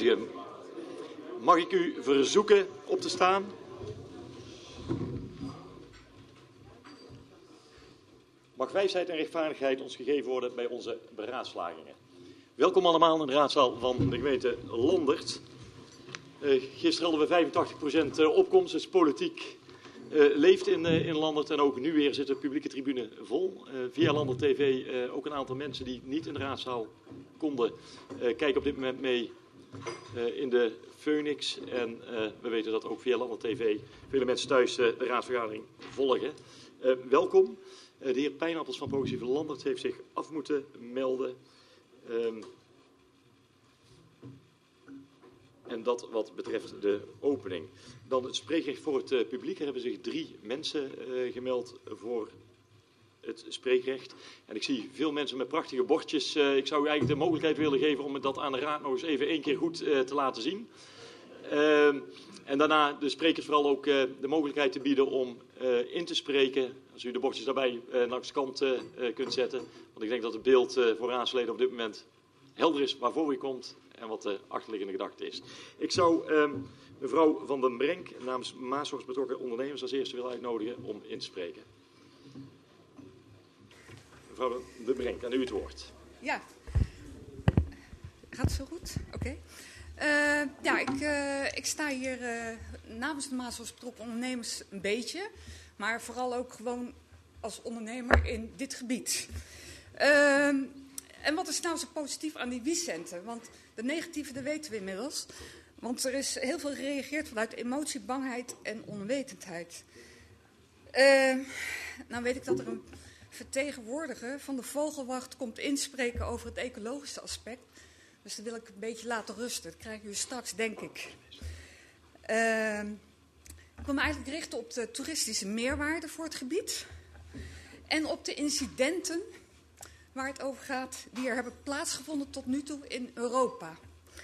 wijzigen. Mag ik u verzoeken op te staan? Mag wijsheid en rechtvaardigheid ons gegeven worden bij onze beraadslagingen. Welkom allemaal in de raadzaal van de gemeente Landert. Gisteren hadden we 85% opkomst, dus politiek leeft in Landert. En ook nu weer zit de publieke tribune vol. Via Landert TV ook een aantal mensen die niet in de raadzaal konden kijken op dit moment mee in de Phoenix. En we weten dat ook via Landert TV vele mensen thuis de raadsvergadering volgen. Welkom. De heer Pijnappels van Progressieve Landert heeft zich af moeten melden. En dat wat betreft de opening. Dan het spreekrecht voor het publiek. Er hebben zich 3 mensen gemeld voor het spreekrecht. En ik zie veel mensen met prachtige bordjes. Ik zou u eigenlijk de mogelijkheid willen geven om dat aan de raad nog eens even 1 keer goed te laten zien. En daarna de sprekers vooral ook de mogelijkheid te bieden om in te spreken. Als u de bordjes daarbij langs de kant kunt zetten. Want ik denk dat het beeld voor raadsleden op dit moment helder is waarvoor u komt en wat de achterliggende gedachte is. Ik zou mevrouw Van den Brenk namens Maashorst betrokken ondernemers als eerste willen uitnodigen om in te spreken. Mevrouw Van den Brenk, aan u het woord. Ja, gaat het zo goed? Oké. Ik sta hier namens de Maashorst betrokken ondernemers een beetje, maar vooral ook gewoon als ondernemer in dit gebied. En wat is nou zo positief aan die wiescenten? Want de negatieve, dat weten we inmiddels. Want er is heel veel gereageerd vanuit emotie, bangheid en onwetendheid. Nou weet ik dat er een vertegenwoordiger van de Vogelwacht komt inspreken over het ecologische aspect. Dus dat wil ik een beetje laten rusten. Dat krijgen jullie straks, denk ik. Ik wil me eigenlijk richten op de toeristische meerwaarde voor het gebied. En op de incidenten waar het over gaat, die er hebben plaatsgevonden tot nu toe in Europa.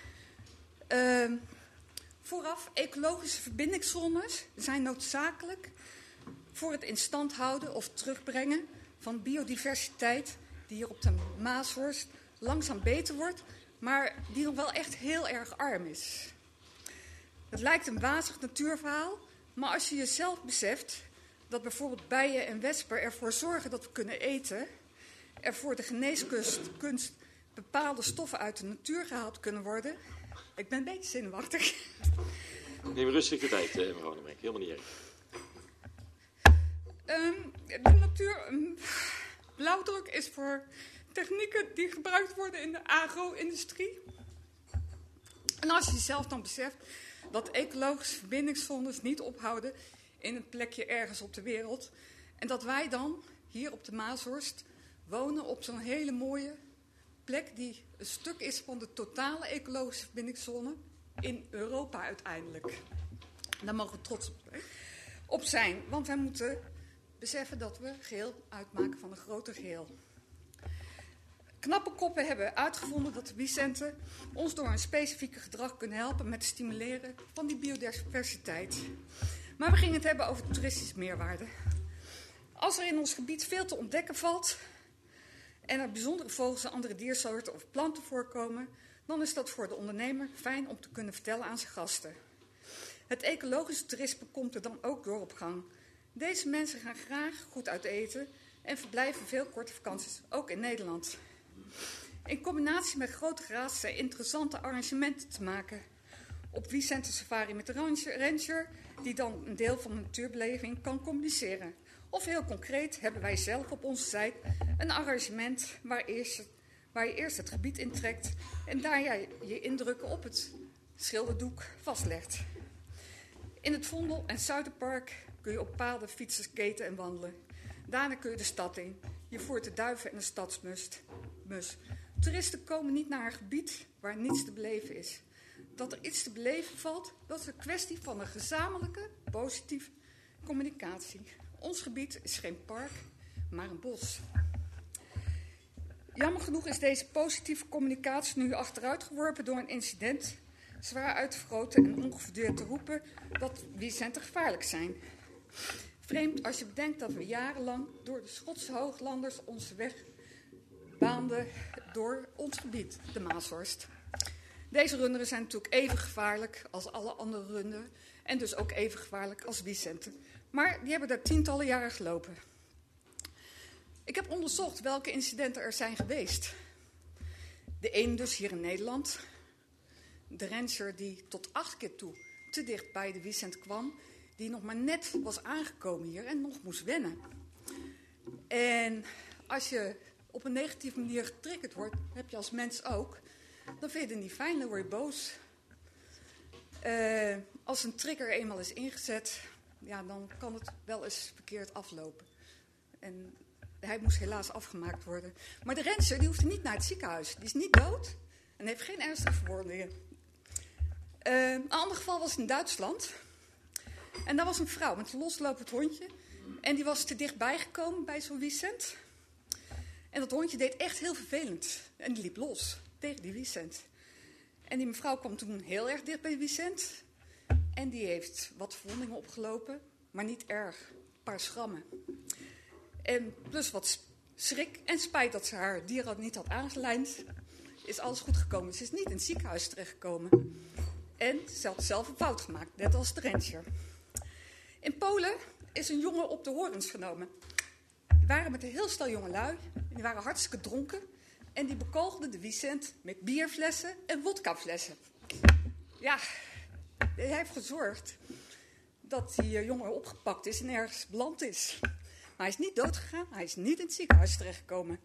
Vooraf, ecologische verbindingszones zijn noodzakelijk voor het in stand houden of terugbrengen van biodiversiteit die hier op de Maashorst langzaam beter wordt, maar die nog wel echt heel erg arm is. Het lijkt een wazig natuurverhaal, maar als je jezelf beseft dat bijvoorbeeld bijen en wespen ervoor zorgen dat we kunnen eten, er voor de geneeskunst bepaalde stoffen uit de natuur gehaald kunnen worden. Ik ben een beetje zenuwachtig. Neem rustig de tijd, mevrouw Van den Brenk. Helemaal niet erg. De natuur, blauwdruk is voor technieken die gebruikt worden in de agro-industrie. En als je jezelf dan beseft dat ecologische verbindingszones niet ophouden in een plekje ergens op de wereld. En dat wij dan hier op de Maashorst wonen op zo'n hele mooie plek die een stuk is van de totale ecologische verbindingszone in Europa uiteindelijk. Daar mogen we trots op zijn, want wij moeten beseffen dat we geheel uitmaken van een groter geheel. Knappe koppen hebben uitgevonden dat de wiescenten ons door een specifieke gedrag kunnen helpen met het stimuleren van die biodiversiteit. Maar we gingen het hebben over de toeristische meerwaarde. Als er in ons gebied veel te ontdekken valt en er bijzondere vogels en andere diersoorten of planten voorkomen, dan is dat voor de ondernemer fijn om te kunnen vertellen aan zijn gasten. Het ecologische toerisme komt er dan ook door op gang. Deze mensen gaan graag goed uit eten en verblijven veel korte vakanties, ook in Nederland. In combinatie met grote graad zijn interessante arrangementen te maken. Op wiescenten safari met de ranger, die dan een deel van de natuurbeleving kan communiceren. Of heel concreet hebben wij zelf op onze site een arrangement waar je eerst het gebied intrekt en daar jij je indrukken op het schilderdoek vastlegt. In het Vondel en Zuiderpark kun je op paden fietsen, skaten en wandelen. Daarna kun je de stad in. Je voert de duiven en de stadsmus. Toeristen komen niet naar een gebied waar niets te beleven is. Dat er iets te beleven valt, dat is een kwestie van een gezamenlijke, positieve communicatie. Ons gebied is geen park, maar een bos. Jammer genoeg is deze positieve communicatie nu achteruitgeworpen door een incident, zwaar uitvergroten en ongefundeerd te roepen dat wiescenten gevaarlijk zijn. Vreemd als je bedenkt dat we jarenlang door de Schotse hooglanders onze weg baanden door ons gebied, de Maashorst. Deze runderen zijn natuurlijk even gevaarlijk als alle andere runderen. En dus ook even gevaarlijk als wiesenten. Maar die hebben daar tientallen jaren gelopen. Ik heb onderzocht welke incidenten er zijn geweest. De een dus hier in Nederland. De renster die tot 8 keer toe te dicht bij de wiesent kwam. Die nog maar net was aangekomen hier en nog moest wennen. En als je op een negatieve manier getriggerd wordt, heb je als mens ook, dan vind je het niet fijn, dan word je boos. Als een trigger eenmaal is ingezet, ja, dan kan het wel eens verkeerd aflopen. En hij moest helaas afgemaakt worden. Maar de renster die hoefde niet naar het ziekenhuis. Die is niet dood en heeft geen ernstige verwondingen. Een ander geval was in Duitsland. En daar was een vrouw met een loslopend hondje. En die was te dichtbij gekomen bij zo'n wiesent. En dat hondje deed echt heel vervelend. En die liep los tegen die wiesent. En die mevrouw kwam toen heel erg dicht bij de wiesent. En die heeft wat verwondingen opgelopen, maar niet erg. Een paar schrammen. En plus wat schrik en spijt dat ze haar dier niet had aangelijnd, is alles goed gekomen. Ze is niet in het ziekenhuis terechtgekomen. En ze had zelf een fout gemaakt, net als de renster. In Polen is een jongen op de horens genomen. Die waren met een heel stel jongelui. Die waren hartstikke dronken. En die bekogelden de wiesent met bierflessen en wodkaflessen. Ja, hij heeft gezorgd dat die jongen opgepakt is en ergens beland is. Maar hij is niet doodgegaan, hij is niet in het ziekenhuis terechtgekomen.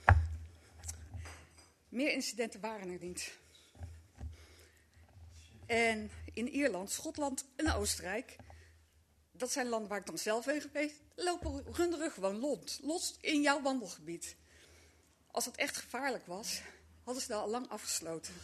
Meer incidenten waren er niet. En in Ierland, Schotland en Oostenrijk, dat zijn landen waar ik dan zelf ben geweest, lopen runderen gewoon los in jouw wandelgebied. Als het echt gevaarlijk was, hadden ze dat al lang afgesloten.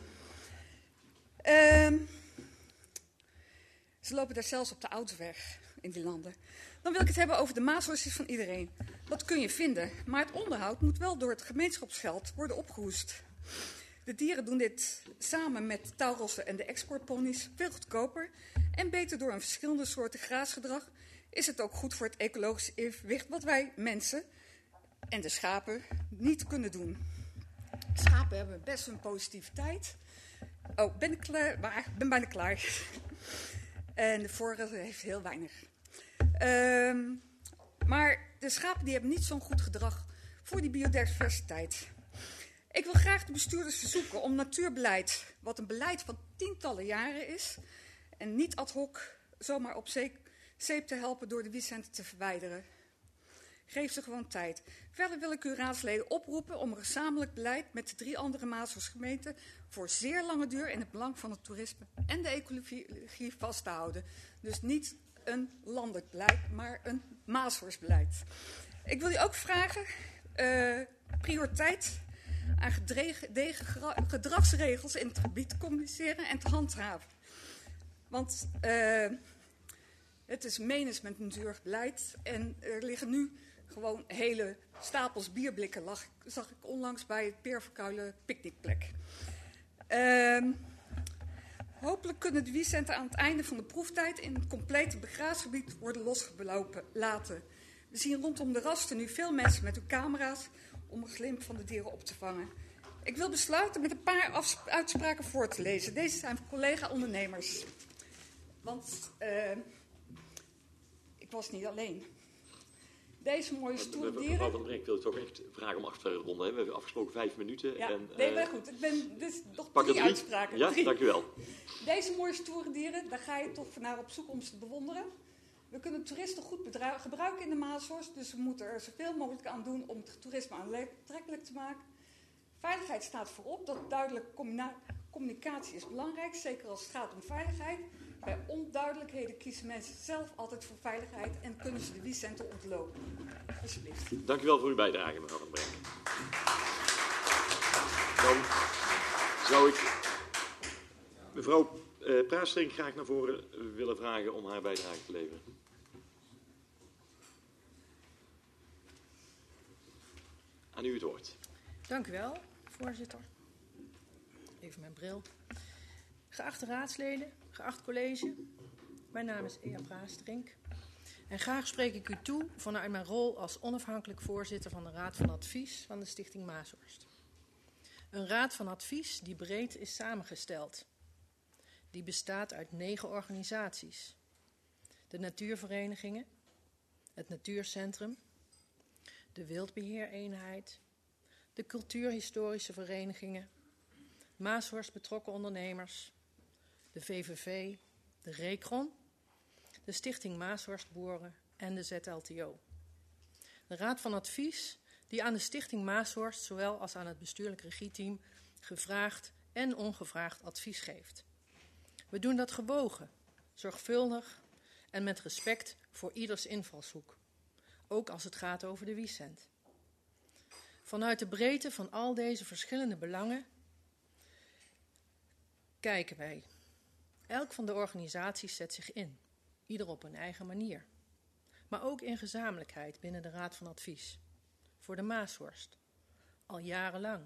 Ze lopen daar zelfs op de autoweg in die landen. Dan wil ik het hebben over de maashorstjes van iedereen. Dat kun je vinden, maar het onderhoud moet wel door het gemeenschapsgeld worden opgehoest. De dieren doen dit samen met touwrossen en de exportponies veel goedkoper. En beter door een verschillende soorten graasgedrag is het ook goed voor het ecologische evenwicht wat wij mensen en de schapen niet kunnen doen. Schapen hebben best een positiviteit. Oh, ben ik klaar? Maar ik ben bijna klaar. En de vorige heeft heel weinig. Maar de schapen die hebben niet zo'n goed gedrag voor die biodiversiteit. Ik wil graag de bestuurders verzoeken om natuurbeleid, wat een beleid van tientallen jaren is, en niet ad hoc zomaar op zeep te helpen door de wiesenten te verwijderen. Geef ze gewoon tijd. Verder wil ik uw raadsleden oproepen om een gezamenlijk beleid met de 3 andere Maashoornsgemeenten voor zeer lange duur in het belang van het toerisme en de ecologie vast te houden. Dus niet een landelijk beleid, maar een Maashorstbeleid. Ik wil u ook vragen prioriteit aan gedegen gedragsregels in het gebied te communiceren en te handhaven. Want het is management natuurlijk beleid en er liggen nu gewoon hele stapels bierblikken, zag ik onlangs bij het Peer Verkuilen picknickplek. Hopelijk kunnen de wiesenten aan het einde van de proeftijd in het complete begraafgebied worden losgelaten. We zien rondom de rasten nu veel mensen met hun camera's om een glimp van de dieren op te vangen. Ik wil besluiten met een paar uitspraken voor te lezen. Deze zijn van collega-ondernemers. Want ik was niet alleen. Deze mooie stoere dieren... Mevrouw Van der Brink, ik wil toch echt vragen om af te ronden. Hè? We hebben afgesproken 5 minuten. Ja, en, nee, maar goed. Ik ben dus nog pak 3 uitspraken. Ja, 3. dank u wel. Deze mooie stoere dieren, daar ga je toch naar op zoek om ze te bewonderen. We kunnen toeristen goed gebruiken in de Maashorst, dus we moeten er zoveel mogelijk aan doen om het toerisme aantrekkelijk te maken. Veiligheid staat voorop, dat duidelijke communicatie is belangrijk, zeker als het gaat om veiligheid. Bij onduidelijkheden kiezen mensen zelf altijd voor veiligheid en kunnen ze de wiesenten ontlopen. Alsjeblieft. Dank u wel voor uw bijdrage, mevrouw Van der Brink. Dan zou ik mevrouw Praastring graag naar voren willen vragen om haar bijdrage te leveren. Aan u het woord. Dank u wel, voorzitter. Even mijn bril. Geachte raadsleden, geacht college. Mijn naam is Ea Praastring. En graag spreek ik u toe vanuit mijn rol als onafhankelijk voorzitter van de Raad van Advies van de Stichting Maashorst. Een raad van advies die breed is samengesteld. Die bestaat uit 9 organisaties. De natuurverenigingen, het natuurcentrum, de wildbeheereenheid, de cultuurhistorische verenigingen, Maashorst betrokken ondernemers, de VVV, de Recron, de Stichting Maashorstboeren en de ZLTO. De Raad van Advies die aan de Stichting Maashorst zowel als aan het bestuurlijk regieteam gevraagd en ongevraagd advies geeft. We doen dat gewogen, zorgvuldig en met respect voor ieders invalshoek, ook als het gaat over de Wiesent. Vanuit de breedte van al deze verschillende belangen kijken wij. Elk van de organisaties zet zich in, ieder op een eigen manier. Maar ook in gezamenlijkheid binnen de Raad van Advies. Voor de Maashorst. Al jarenlang.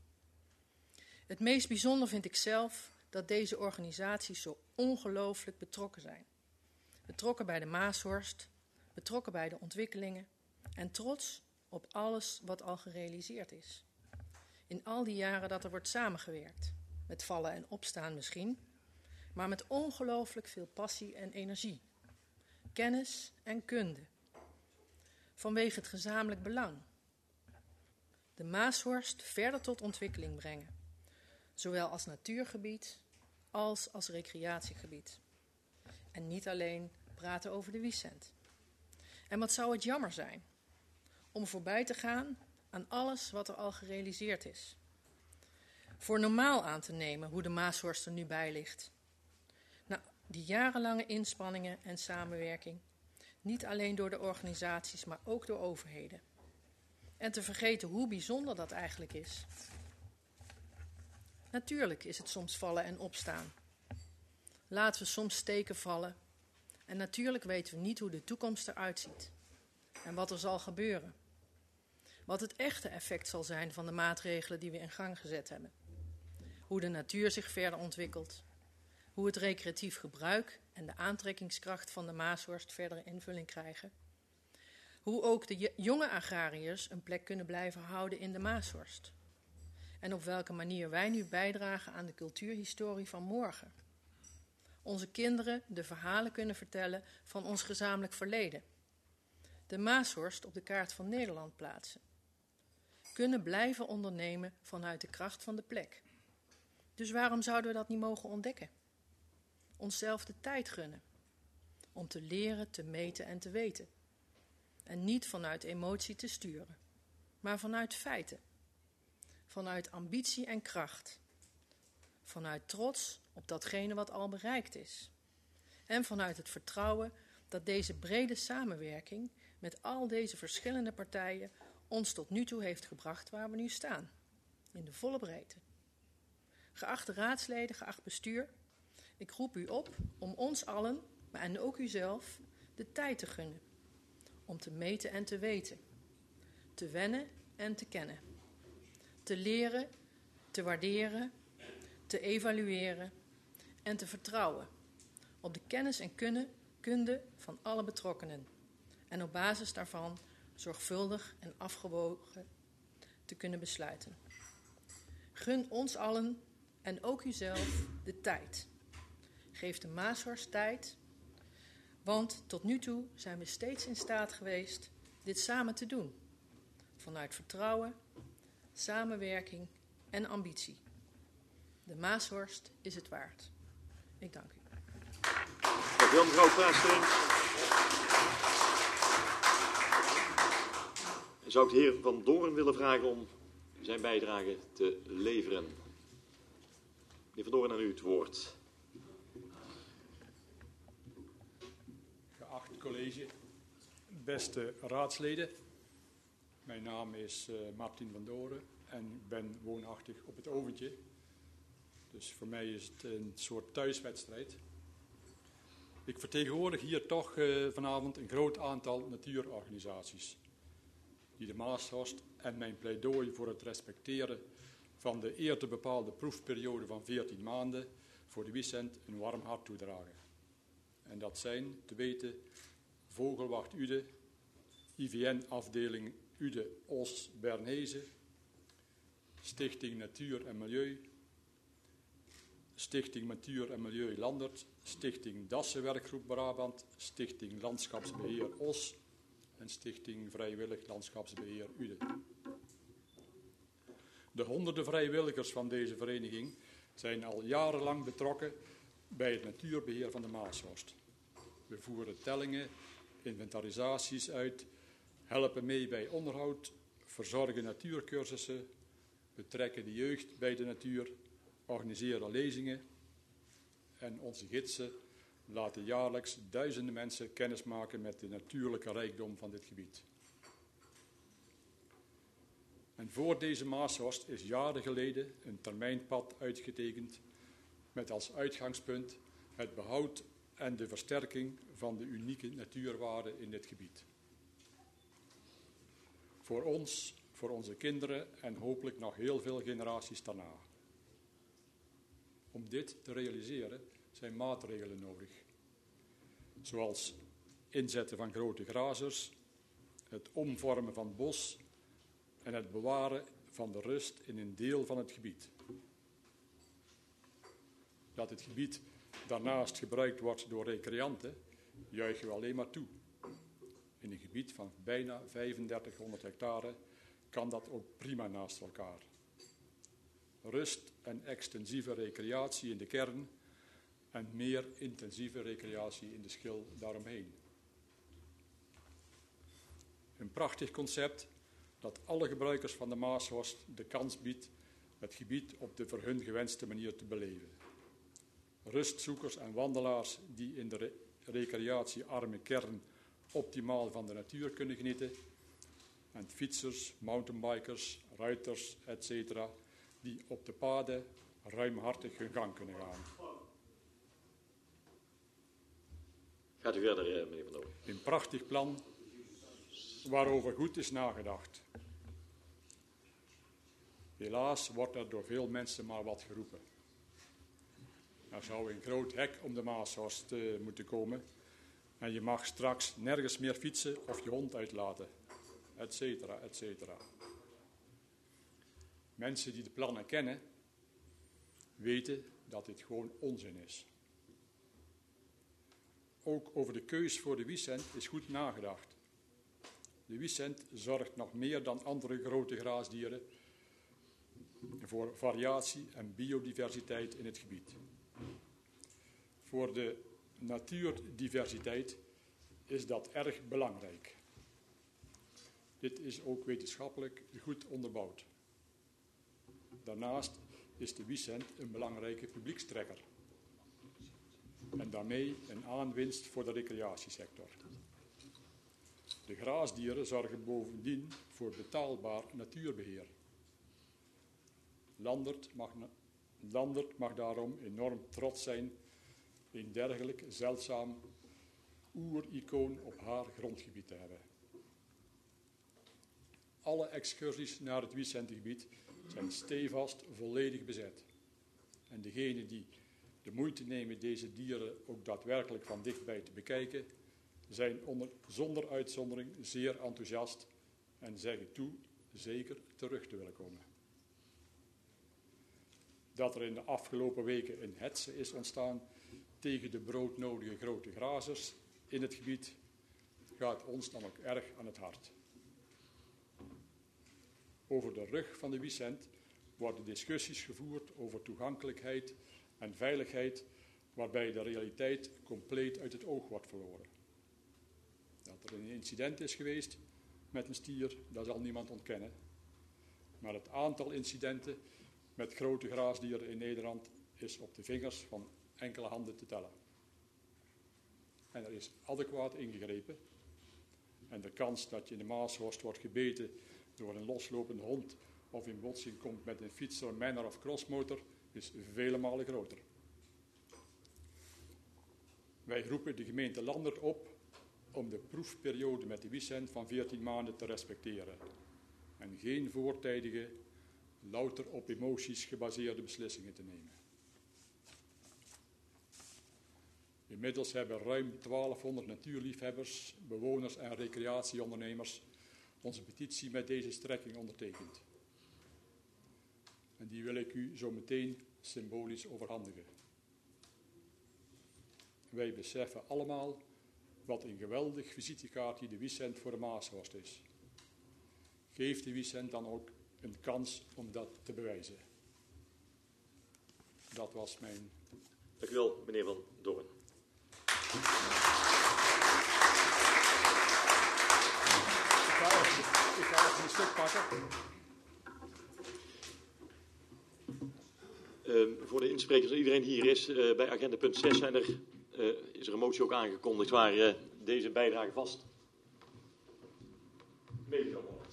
Het meest bijzonder vind ik zelf dat deze organisaties zo ongelooflijk betrokken zijn. Betrokken bij de Maashorst, betrokken bij de ontwikkelingen en trots op alles wat al gerealiseerd is. In al die jaren dat er wordt samengewerkt. Met vallen en opstaan misschien, maar met ongelooflijk veel passie en energie. Kennis en kunde. Vanwege het gezamenlijk belang. De Maashorst verder tot ontwikkeling brengen. Zowel als natuurgebied als recreatiegebied. En niet alleen praten over de Wiesent. En wat zou het jammer zijn om voorbij te gaan aan alles wat er al gerealiseerd is. Voor normaal aan te nemen hoe de Maashorst er nu bij ligt. Nou, die jarenlange inspanningen en samenwerking, niet alleen door de organisaties, maar ook door overheden. En te vergeten hoe bijzonder dat eigenlijk is. Natuurlijk is het soms vallen en opstaan. Laten we soms steken vallen. En natuurlijk weten we niet hoe de toekomst eruit ziet. En wat er zal gebeuren. Wat het echte effect zal zijn van de maatregelen die we in gang gezet hebben. Hoe de natuur zich verder ontwikkelt. Hoe het recreatief gebruik en de aantrekkingskracht van de Maashorst verdere invulling krijgen. Hoe ook de jonge agrariërs een plek kunnen blijven houden in de Maashorst. En op welke manier wij nu bijdragen aan de cultuurhistorie van morgen. Onze kinderen de verhalen kunnen vertellen van ons gezamenlijk verleden. De Maashorst op de kaart van Nederland plaatsen. Kunnen blijven ondernemen vanuit de kracht van de plek. Dus waarom zouden we dat niet mogen ontdekken? Onszelf de tijd gunnen. Om te leren, te meten en te weten. En niet vanuit emotie te sturen. Maar vanuit feiten. Vanuit ambitie en kracht. Vanuit trots op datgene wat al bereikt is. En vanuit het vertrouwen dat deze brede samenwerking met al deze verschillende partijen ons tot nu toe heeft gebracht waar we nu staan. In de volle breedte. Geachte raadsleden, geacht bestuur, ik roep u op om ons allen, maar en ook uzelf, de tijd te gunnen. Om te meten en te weten. Te wennen en te kennen. Te leren, te waarderen, te evalueren en te vertrouwen. Op de kennis en kunde van alle betrokkenen. En op basis daarvan zorgvuldig en afgewogen te kunnen besluiten. Gun ons allen en ook uzelf de tijd. Geef de Maashorst tijd, want tot nu toe zijn we steeds in staat geweest dit samen te doen. Vanuit vertrouwen, samenwerking en ambitie. De Maashorst is het waard. Ik dank u. Dank u wel, mevrouw Praastering. Zou ik de heer Van Doorn willen vragen om zijn bijdrage te leveren. Meneer Van Doorn, aan u het woord. Geacht college, beste raadsleden. Mijn naam is Martin van Doorn en ik ben woonachtig op het Oventje. Dus voor mij is het een soort thuiswedstrijd. Ik vertegenwoordig hier toch vanavond een groot aantal natuurorganisaties. Die de Maashorst en mijn pleidooi voor het respecteren van de eerder bepaalde proefperiode van 14 maanden voor de Wiesent een warm hart toedragen. En dat zijn, te weten, Vogelwacht Ude, IVN-afdeling Ude-Os-Bernhezen, Stichting Natuur en Milieu, Stichting Natuur en Milieu Landert, Stichting Dassenwerkgroep Brabant, Stichting Landschapsbeheer Os en Stichting Vrijwillig Landschapsbeheer Uden. De honderden vrijwilligers van deze vereniging zijn al jarenlang betrokken bij het natuurbeheer van de Maashorst. We voeren tellingen, inventarisaties uit, helpen mee bij onderhoud, verzorgen natuurcursussen, betrekken de jeugd bij de natuur, organiseren lezingen en onze gidsen laten jaarlijks duizenden mensen kennismaken met de natuurlijke rijkdom van dit gebied. En voor deze Maashorst is jaren geleden een termijnpad uitgetekend met als uitgangspunt het behoud en de versterking van de unieke natuurwaarden in dit gebied. Voor ons, voor onze kinderen en hopelijk nog heel veel generaties daarna. Om dit te realiseren zijn maatregelen nodig, zoals inzetten van grote grazers, het omvormen van bos en het bewaren van de rust in een deel van het gebied. Dat het gebied daarnaast gebruikt wordt door recreanten, juichen we alleen maar toe. In een gebied van bijna 3500 hectare kan dat ook prima naast elkaar. Rust en extensieve recreatie in de kern en meer intensieve recreatie in de schil daaromheen. Een prachtig concept dat alle gebruikers van de Maashorst de kans biedt het gebied op de voor hun gewenste manier te beleven. Rustzoekers en wandelaars die in de recreatiearme kern optimaal van de natuur kunnen genieten. En fietsers, mountainbikers, ruiters, etc. die op de paden ruimhartig hun gang kunnen gaan. Gaat u verder, meneer Van Doorn. Een prachtig plan waarover goed is nagedacht. Helaas wordt er door veel mensen maar wat geroepen. Er zou een groot hek om de Maashorst moeten komen en je mag straks nergens meer fietsen of je hond uitlaten, etcetera, etcetera. Mensen die de plannen kennen, weten dat dit gewoon onzin is. Ook over de keus voor de Wiesent is goed nagedacht. De Wiesent zorgt nog meer dan andere grote graasdieren voor variatie en biodiversiteit in het gebied. Voor de natuurdiversiteit is dat erg belangrijk. Dit is ook wetenschappelijk goed onderbouwd. Daarnaast is de Wiesent een belangrijke publiekstrekker en daarmee een aanwinst voor de recreatiesector. De graasdieren zorgen bovendien voor betaalbaar natuurbeheer. Landert mag daarom enorm trots zijn een dergelijk zeldzaam oericoon op haar grondgebied te hebben. Alle excursies naar het Wiesentegebied zijn stevast volledig bezet. En degenen die de moeite nemen deze dieren ook daadwerkelijk van dichtbij te bekijken, zijn zonder uitzondering zeer enthousiast en zeggen toe zeker terug te willen komen. Dat er in de afgelopen weken een hetze is ontstaan tegen de broodnodige grote grazers in het gebied, gaat ons dan ook erg aan het hart. Over de rug van de Wiesent worden discussies gevoerd over toegankelijkheid en veiligheid, waarbij de realiteit compleet uit het oog wordt verloren. Dat er een incident is geweest met een stier, dat zal niemand ontkennen. Maar het aantal incidenten met grote graasdieren in Nederland is op de vingers van enkele handen te tellen. En er is adequaat ingegrepen. En de kans dat je in de Maashorst wordt gebeten door een loslopende hond of in botsing komt met een fietser, manor of crossmotor is vele malen groter. Wij roepen de gemeente Landert op om de proefperiode met de Wiesent van 14 maanden te respecteren en geen voortijdige, louter op emoties gebaseerde beslissingen te nemen. Inmiddels hebben ruim 1200 natuurliefhebbers, bewoners en recreatieondernemers onze petitie met deze strekking ondertekend. En die wil ik u zo meteen symbolisch overhandigen. Wij beseffen allemaal wat een geweldig visitekaartje de Wiesent voor de Maashorst is. Geef de Wiesent dan ook een kans om dat te bewijzen. Dat was mijn... Dank u wel, meneer Van Doorn. Ik ga even een stuk pakken. Voor de insprekers, als iedereen hier is, bij agenda punt 6 is er een motie ook aangekondigd waar deze bijdrage vast mee kan worden.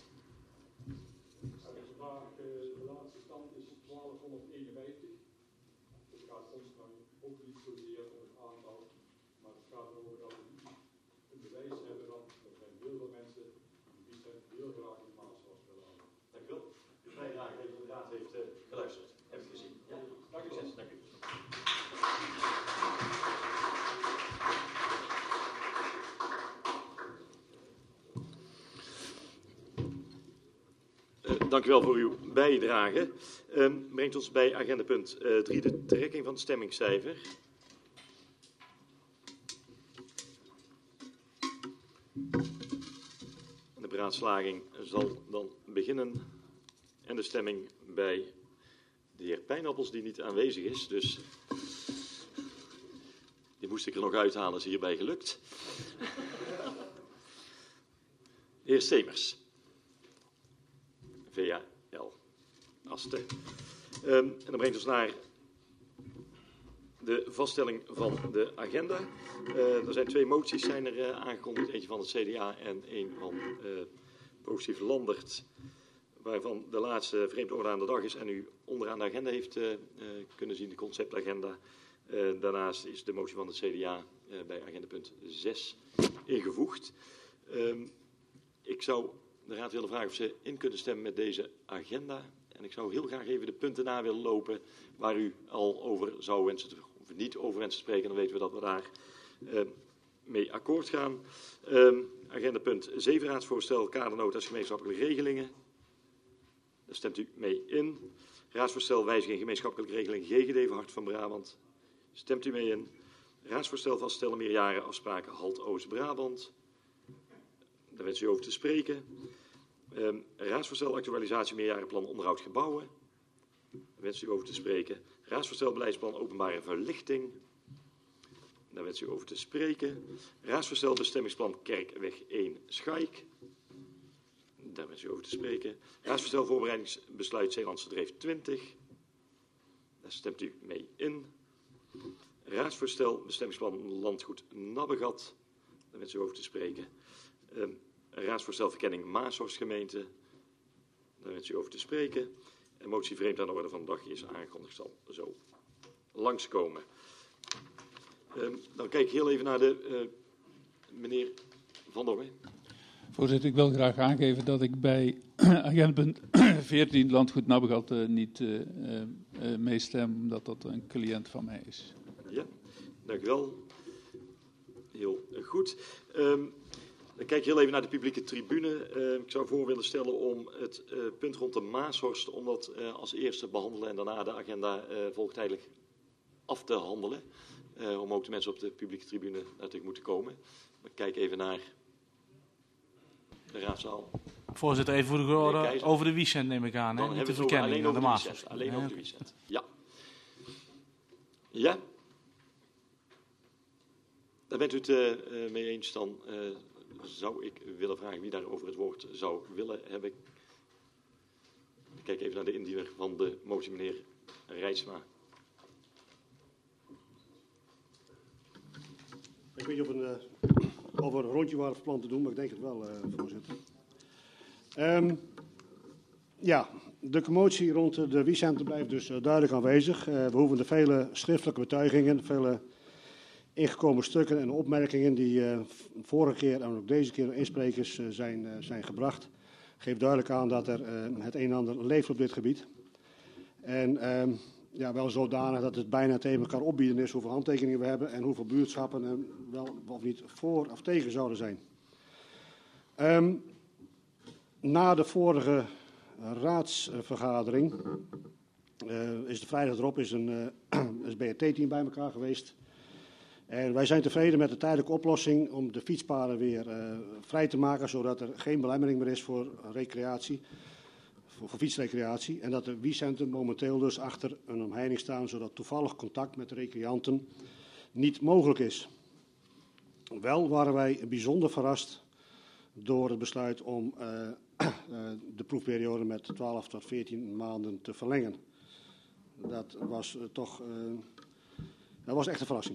De laatste stand is 1251. Dus het gaat ons dan ook niet zozeer om het aantal, maar het gaat erover dat we een bewijs hebben dat er zijn heel veel mensen die heel graag in de Maashorst willen houden. Dank u wel. De bijdrage die de raad heeft geluisterd. Heb ik gezien. Ja, dank u. Dank u. Dank u wel voor uw bijdrage. Brengt ons bij agenda punt 3, de trekking van het stemmingscijfer. De beraadslaging zal dan beginnen en de stemming bij de heer Pijnappels, die niet aanwezig is. Dus die moest ik er nog uithalen, is hierbij gelukt. De heer Semers. VAL. Asten. En dat brengt ons naar de vaststelling van de agenda. Er zijn 2 moties zijn er aangekondigd. Eentje van het CDA en een van Progressief Landert. Waarvan de laatste vreemd orde aan de dag is en u onderaan de agenda heeft kunnen zien, de conceptagenda. Daarnaast is de motie van het CDA bij agenda punt 6 ingevoegd. Ik zou de raad willen vragen of ze in kunnen stemmen met deze agenda. En ik zou heel graag even de punten na willen lopen waar u al over zou wensen te, of niet over wensen te spreken. Dan weten we dat we daar mee akkoord gaan. Agenda punt 7, raadsvoorstel kadernota's gemeenschappelijke regelingen. Daar stemt u mee in. Raadsvoorstel wijziging gemeenschappelijke regeling GGD voor Hart van Brabant. Stemt u mee in. Raadsvoorstel vaststellen meerjaren afspraken Halt Oost-Brabant. Daar wens u over te spreken. Raadsvoorstel actualisatie meerjarenplan onderhoud gebouwen. Daar wens u over te spreken. Raadsvoorstel beleidsplan openbare verlichting. Daar wens u over te spreken. Raadsvoorstel bestemmingsplan Kerkweg 1 Schaik. Daar wens u over te spreken. Raadsvoorstel voorbereidingsbesluit Zeelandse Dreef 20. Daar stemt u mee in. Raadsvoorstel bestemmingsplan landgoed Nabbegat. Daar wens u over te spreken. Raadsvoorstel verkenning Maashorst gemeente. Daar wens u over te spreken. En motie vreemd aan de orde van de dag is aangekondigd, zal zo langskomen. Dan kijk ik heel even naar de meneer Van Dongen. Voorzitter, ik wil graag aangeven dat ik bij agenda punt 14 landgoed Nabbegat niet meestem, omdat dat een cliënt van mij is. Ja, dank u wel. Heel goed. Dan kijk ik heel even naar de publieke tribune. Ik zou voor willen stellen om het punt rond de Maashorst, om dat als eerste behandelen en daarna de agenda volgtijdelijk af te handelen. Om ook de mensen op de publieke tribune natuurlijk moeten komen. Ik kijk even naar de raadzaal. Voorzitter, even voor de orde over de Wiesent neem ik aan. Dan Niet de hebben we het verkenning alleen aan de over de Maashorst. Wiesent. Alleen over de Wiesent. Ja. Ja? Daar bent u het mee eens, dan zou ik willen vragen wie daarover het woord zou willen hebben. Ik kijk even naar de indiener van de motie, meneer Rijtsma. Ik weet niet of een rondje waren van plan te doen, maar ik denk het wel, voorzitter. Ja, de commotie rond de Wiesent blijft dus duidelijk aanwezig. We hoeven de vele schriftelijke betuigingen, vele ingekomen stukken en opmerkingen die vorige keer en ook deze keer door insprekers zijn gebracht, geeft duidelijk aan dat er het een en ander leeft op dit gebied. En ja, wel zodanig dat het bijna tegen elkaar opbieden is hoeveel handtekeningen we hebben en hoeveel buurtschappen er wel of niet voor of tegen zouden zijn. Na de vorige raadsvergadering is de vrijdag erop is een BRT-team bij elkaar geweest. En wij zijn tevreden met de tijdelijke oplossing om de fietspaden weer vrij te maken, zodat er geen belemmering meer is voor recreatie, voor fietsrecreatie. En dat de wiecenten momenteel dus achter een omheining staan, zodat toevallig contact met de recreanten niet mogelijk is. Wel waren wij bijzonder verrast door het besluit om de proefperiode met 12 tot 14 maanden te verlengen. Dat was dat was echt een verrassing.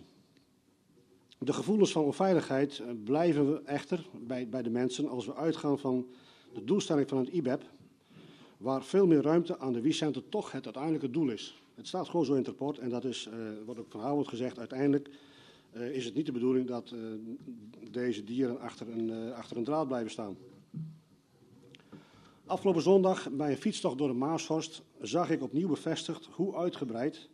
De gevoelens van onveiligheid blijven echter bij de mensen als we uitgaan van de doelstelling van het IBEP, waar veel meer ruimte aan de wiecenten toch het uiteindelijke doel is. Het staat gewoon zo in het rapport en dat is, wordt ook van Howard gezegd, uiteindelijk is het niet de bedoeling dat deze dieren achter een draad blijven staan. Afgelopen zondag bij een fietstocht door de Maashorst zag ik opnieuw bevestigd hoe uitgebreid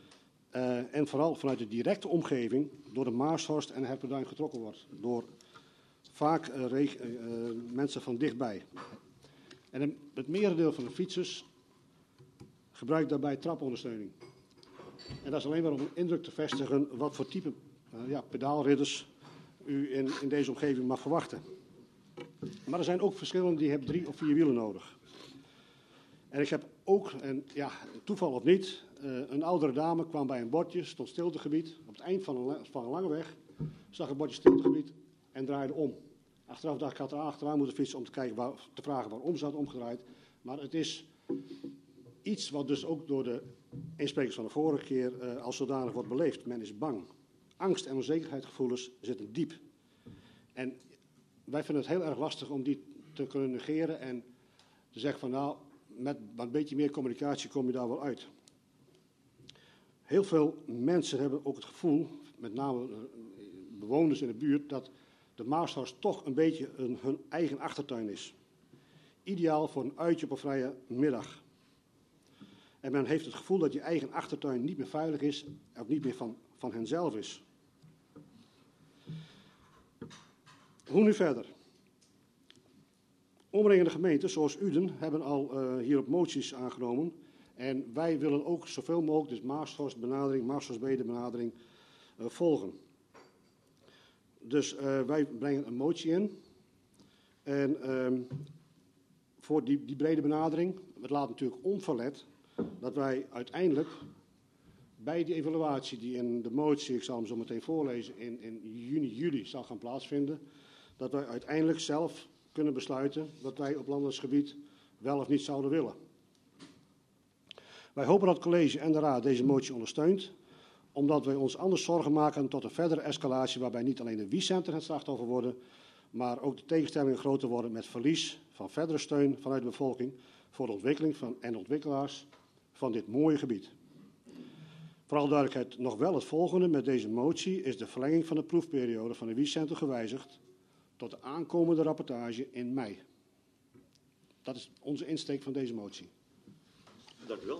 en vooral vanuit de directe omgeving door de Maashorst en Herpenduin getrokken wordt. Door vaak mensen van dichtbij. En het merendeel van de fietsers gebruikt daarbij trapondersteuning. En dat is alleen maar om een indruk te vestigen wat voor type pedaalridders u in deze omgeving mag verwachten. Maar er zijn ook verschillende die hebben 3 of 4 wielen nodig. En ik heb ook, toeval of niet, een oudere dame kwam bij een bordje, stond stiltegebied. Op het eind van een lange weg zag een bordje stiltegebied en draaide om. Achteraf dacht ik, had er achteraan moeten fietsen om te vragen waarom ze had omgedraaid. Maar het is iets wat dus ook door de insprekers van de vorige keer als zodanig wordt beleefd. Men is bang. Angst en onzekerheidsgevoelens zitten diep. En wij vinden het heel erg lastig om die te kunnen negeren en te zeggen van nou, met een beetje meer communicatie kom je daar wel uit. Heel veel mensen hebben ook het gevoel, met name bewoners in de buurt, dat de Maashorst toch een beetje hun eigen achtertuin is. Ideaal voor een uitje op een vrije middag. En men heeft het gevoel dat je eigen achtertuin niet meer veilig is, of niet meer van henzelf is. Hoe nu verder? Omringende gemeenten, zoals Uden, hebben al hierop moties aangenomen. En wij willen ook zoveel mogelijk dus Maashorst-benadering volgen. Dus wij brengen een motie in. En voor die brede benadering, het laat natuurlijk onverlet dat wij uiteindelijk bij die evaluatie die in de motie, ik zal hem zo meteen voorlezen, in juni, juli zal gaan plaatsvinden, dat wij uiteindelijk zelf kunnen besluiten wat wij op landelijks gebied wel of niet zouden willen. Wij hopen dat het college en de raad deze motie ondersteunt, omdat wij ons anders zorgen maken tot een verdere escalatie waarbij niet alleen de wiecenten het slachtoffer worden, maar ook de tegenstellingen groter worden met verlies van verdere steun vanuit de bevolking voor de ontwikkeling en ontwikkelaars van dit mooie gebied. Vooral duidelijkheid nog wel het volgende. Met deze motie is de verlenging van de proefperiode van de wiecenten gewijzigd tot de aankomende rapportage in mei. Dat is onze insteek van deze motie. Dank u wel.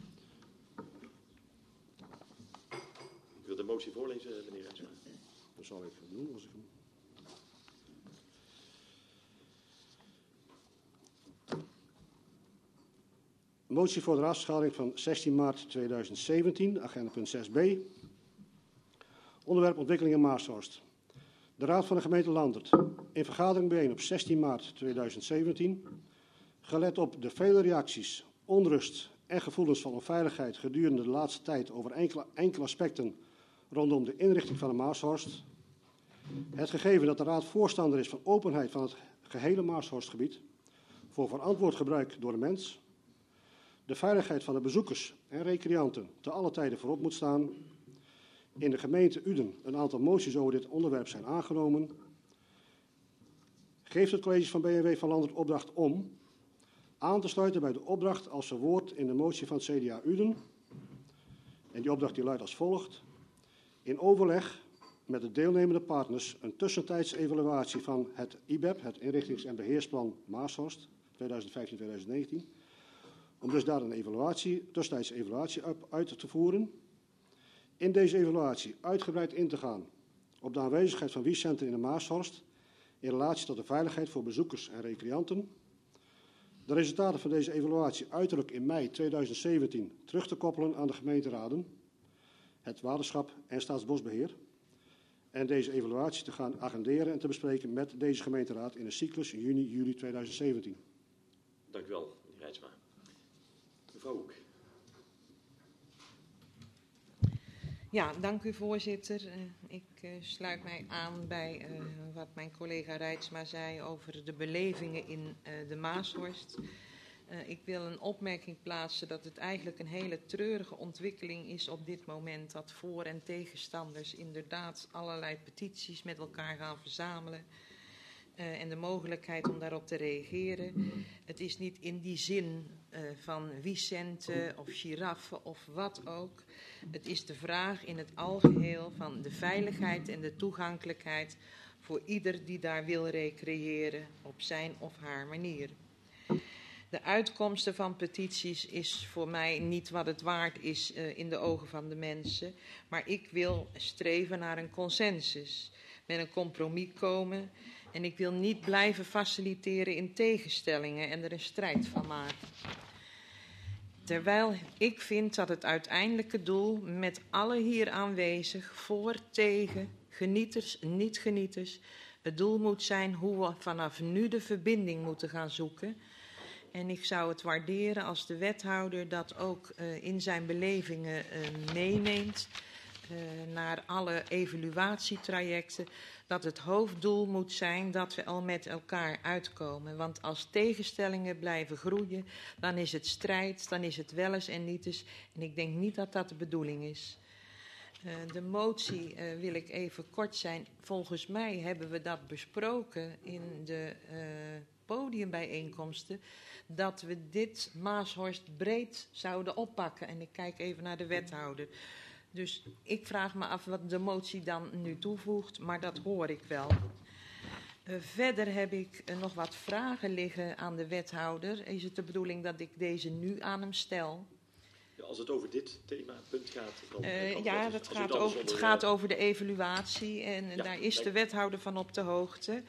Ik wil de motie voorlezen, meneer Rensma. Dat zal ik doen als ik hem... Motie voor de raadsvergadering van 16 maart 2017, agenda punt 6b. Onderwerp ontwikkeling in Maashorst. De Raad van de gemeente Landert. In vergadering bijeen op 16 maart 2017. Gelet op de vele reacties, onrust en gevoelens van onveiligheid gedurende de laatste tijd over enkele aspecten rondom de inrichting van de Maashorst. Het gegeven dat de Raad voorstander is van openheid van het gehele Maashorstgebied voor verantwoord gebruik door de mens. De veiligheid van de bezoekers en recreanten te alle tijden voorop moet staan. In de gemeente Uden een aantal moties over dit onderwerp zijn aangenomen. Geeft het college van B&W van Landert opdracht om aan te sluiten bij de opdracht als verwoord in de motie van het CDA Uden. En die opdracht die luidt als volgt. In overleg met de deelnemende partners een tussentijdse evaluatie van het IBEP, het Inrichtings- en Beheersplan Maashorst 2015-2019. Om dus daar een tussentijdse evaluatie uit te voeren. In deze evaluatie uitgebreid in te gaan op de aanwezigheid van wiecenten in de Maashorst in relatie tot de veiligheid voor bezoekers en recreanten. De resultaten van deze evaluatie uiterlijk in mei 2017 terug te koppelen aan de gemeenteraden, het waterschap en Staatsbosbeheer. En deze evaluatie te gaan agenderen en te bespreken met deze gemeenteraad in een cyclus in juni-juli 2017. Dank u wel, meneer Reitsma. Mevrouw Hoek. Ja, dank u voorzitter. Ik sluit mij aan bij wat mijn collega Reitsma zei over de belevingen in de Maashorst. Ik wil een opmerking plaatsen dat het eigenlijk een hele treurige ontwikkeling is op dit moment dat voor- en tegenstanders inderdaad allerlei petities met elkaar gaan verzamelen. En de mogelijkheid om daarop te reageren. Het is niet in die zin van Vicente of Giraffe of wat ook. Het is de vraag in het algeheel van de veiligheid en de toegankelijkheid voor ieder die daar wil recreëren op zijn of haar manier. De uitkomsten van petities is voor mij niet wat het waard is in de ogen van de mensen. Maar ik wil streven naar een consensus, met een compromis komen. En ik wil niet blijven faciliteren in tegenstellingen en er een strijd van maken. Terwijl ik vind dat het uiteindelijke doel met alle hier aanwezig, voor, tegen, genieters, niet-genieters, het doel moet zijn hoe we vanaf nu de verbinding moeten gaan zoeken. En ik zou het waarderen als de wethouder dat ook in zijn belevingen meeneemt naar alle evaluatietrajecten. Dat het hoofddoel moet zijn dat we al met elkaar uitkomen. Want als tegenstellingen blijven groeien, dan is het strijd, dan is het wellens en nieters. En ik denk niet dat dat de bedoeling is. De motie wil ik even kort zijn. Volgens mij hebben we dat besproken in de podiumbijeenkomsten. Dat we dit Maashorst breed zouden oppakken. En ik kijk even naar de wethouder. Dus ik vraag me af wat de motie dan nu toevoegt, maar dat hoor ik wel. Verder heb ik nog wat vragen liggen aan de wethouder. Is het de bedoeling dat ik deze nu aan hem stel? Ja, als het over dit themapunt gaat, dan ja, het gaat over de evaluatie en ja, daar is de wethouder van op de hoogte.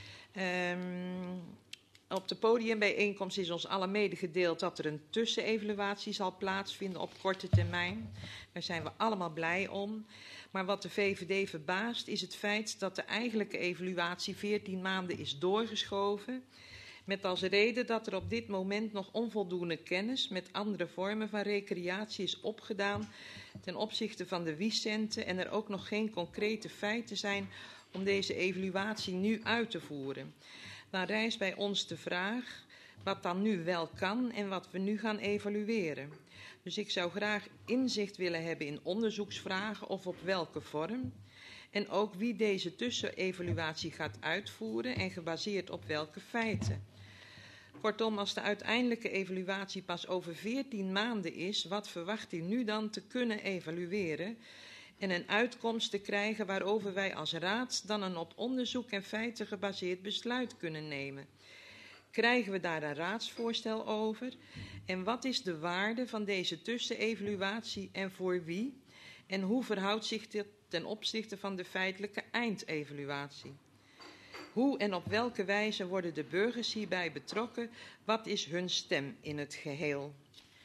Op de podiumbijeenkomst is ons allen medegedeeld dat er een tussenevaluatie zal plaatsvinden op korte termijn. Daar zijn we allemaal blij om. Maar wat de VVD verbaast is het feit dat de eigenlijke evaluatie 14 maanden is doorgeschoven. Met als reden dat er op dit moment nog onvoldoende kennis met andere vormen van recreatie is opgedaan ten opzichte van de Vicente en er ook nog geen concrete feiten zijn om deze evaluatie nu uit te voeren. Dan rijst bij ons de vraag wat dan nu wel kan en wat we nu gaan evalueren. Dus ik zou graag inzicht willen hebben in onderzoeksvragen of op welke vorm. En ook wie deze tussenevaluatie gaat uitvoeren en gebaseerd op welke feiten. Kortom, als de uiteindelijke evaluatie pas over 14 maanden is, wat verwacht u nu dan te kunnen evalueren en een uitkomst te krijgen waarover wij als raad dan een op onderzoek en feiten gebaseerd besluit kunnen nemen? Krijgen we daar een raadsvoorstel over? En wat is de waarde van deze tussenevaluatie en voor wie? En hoe verhoudt zich dit ten opzichte van de feitelijke eindevaluatie? Hoe en op welke wijze worden de burgers hierbij betrokken? Wat is hun stem in het geheel?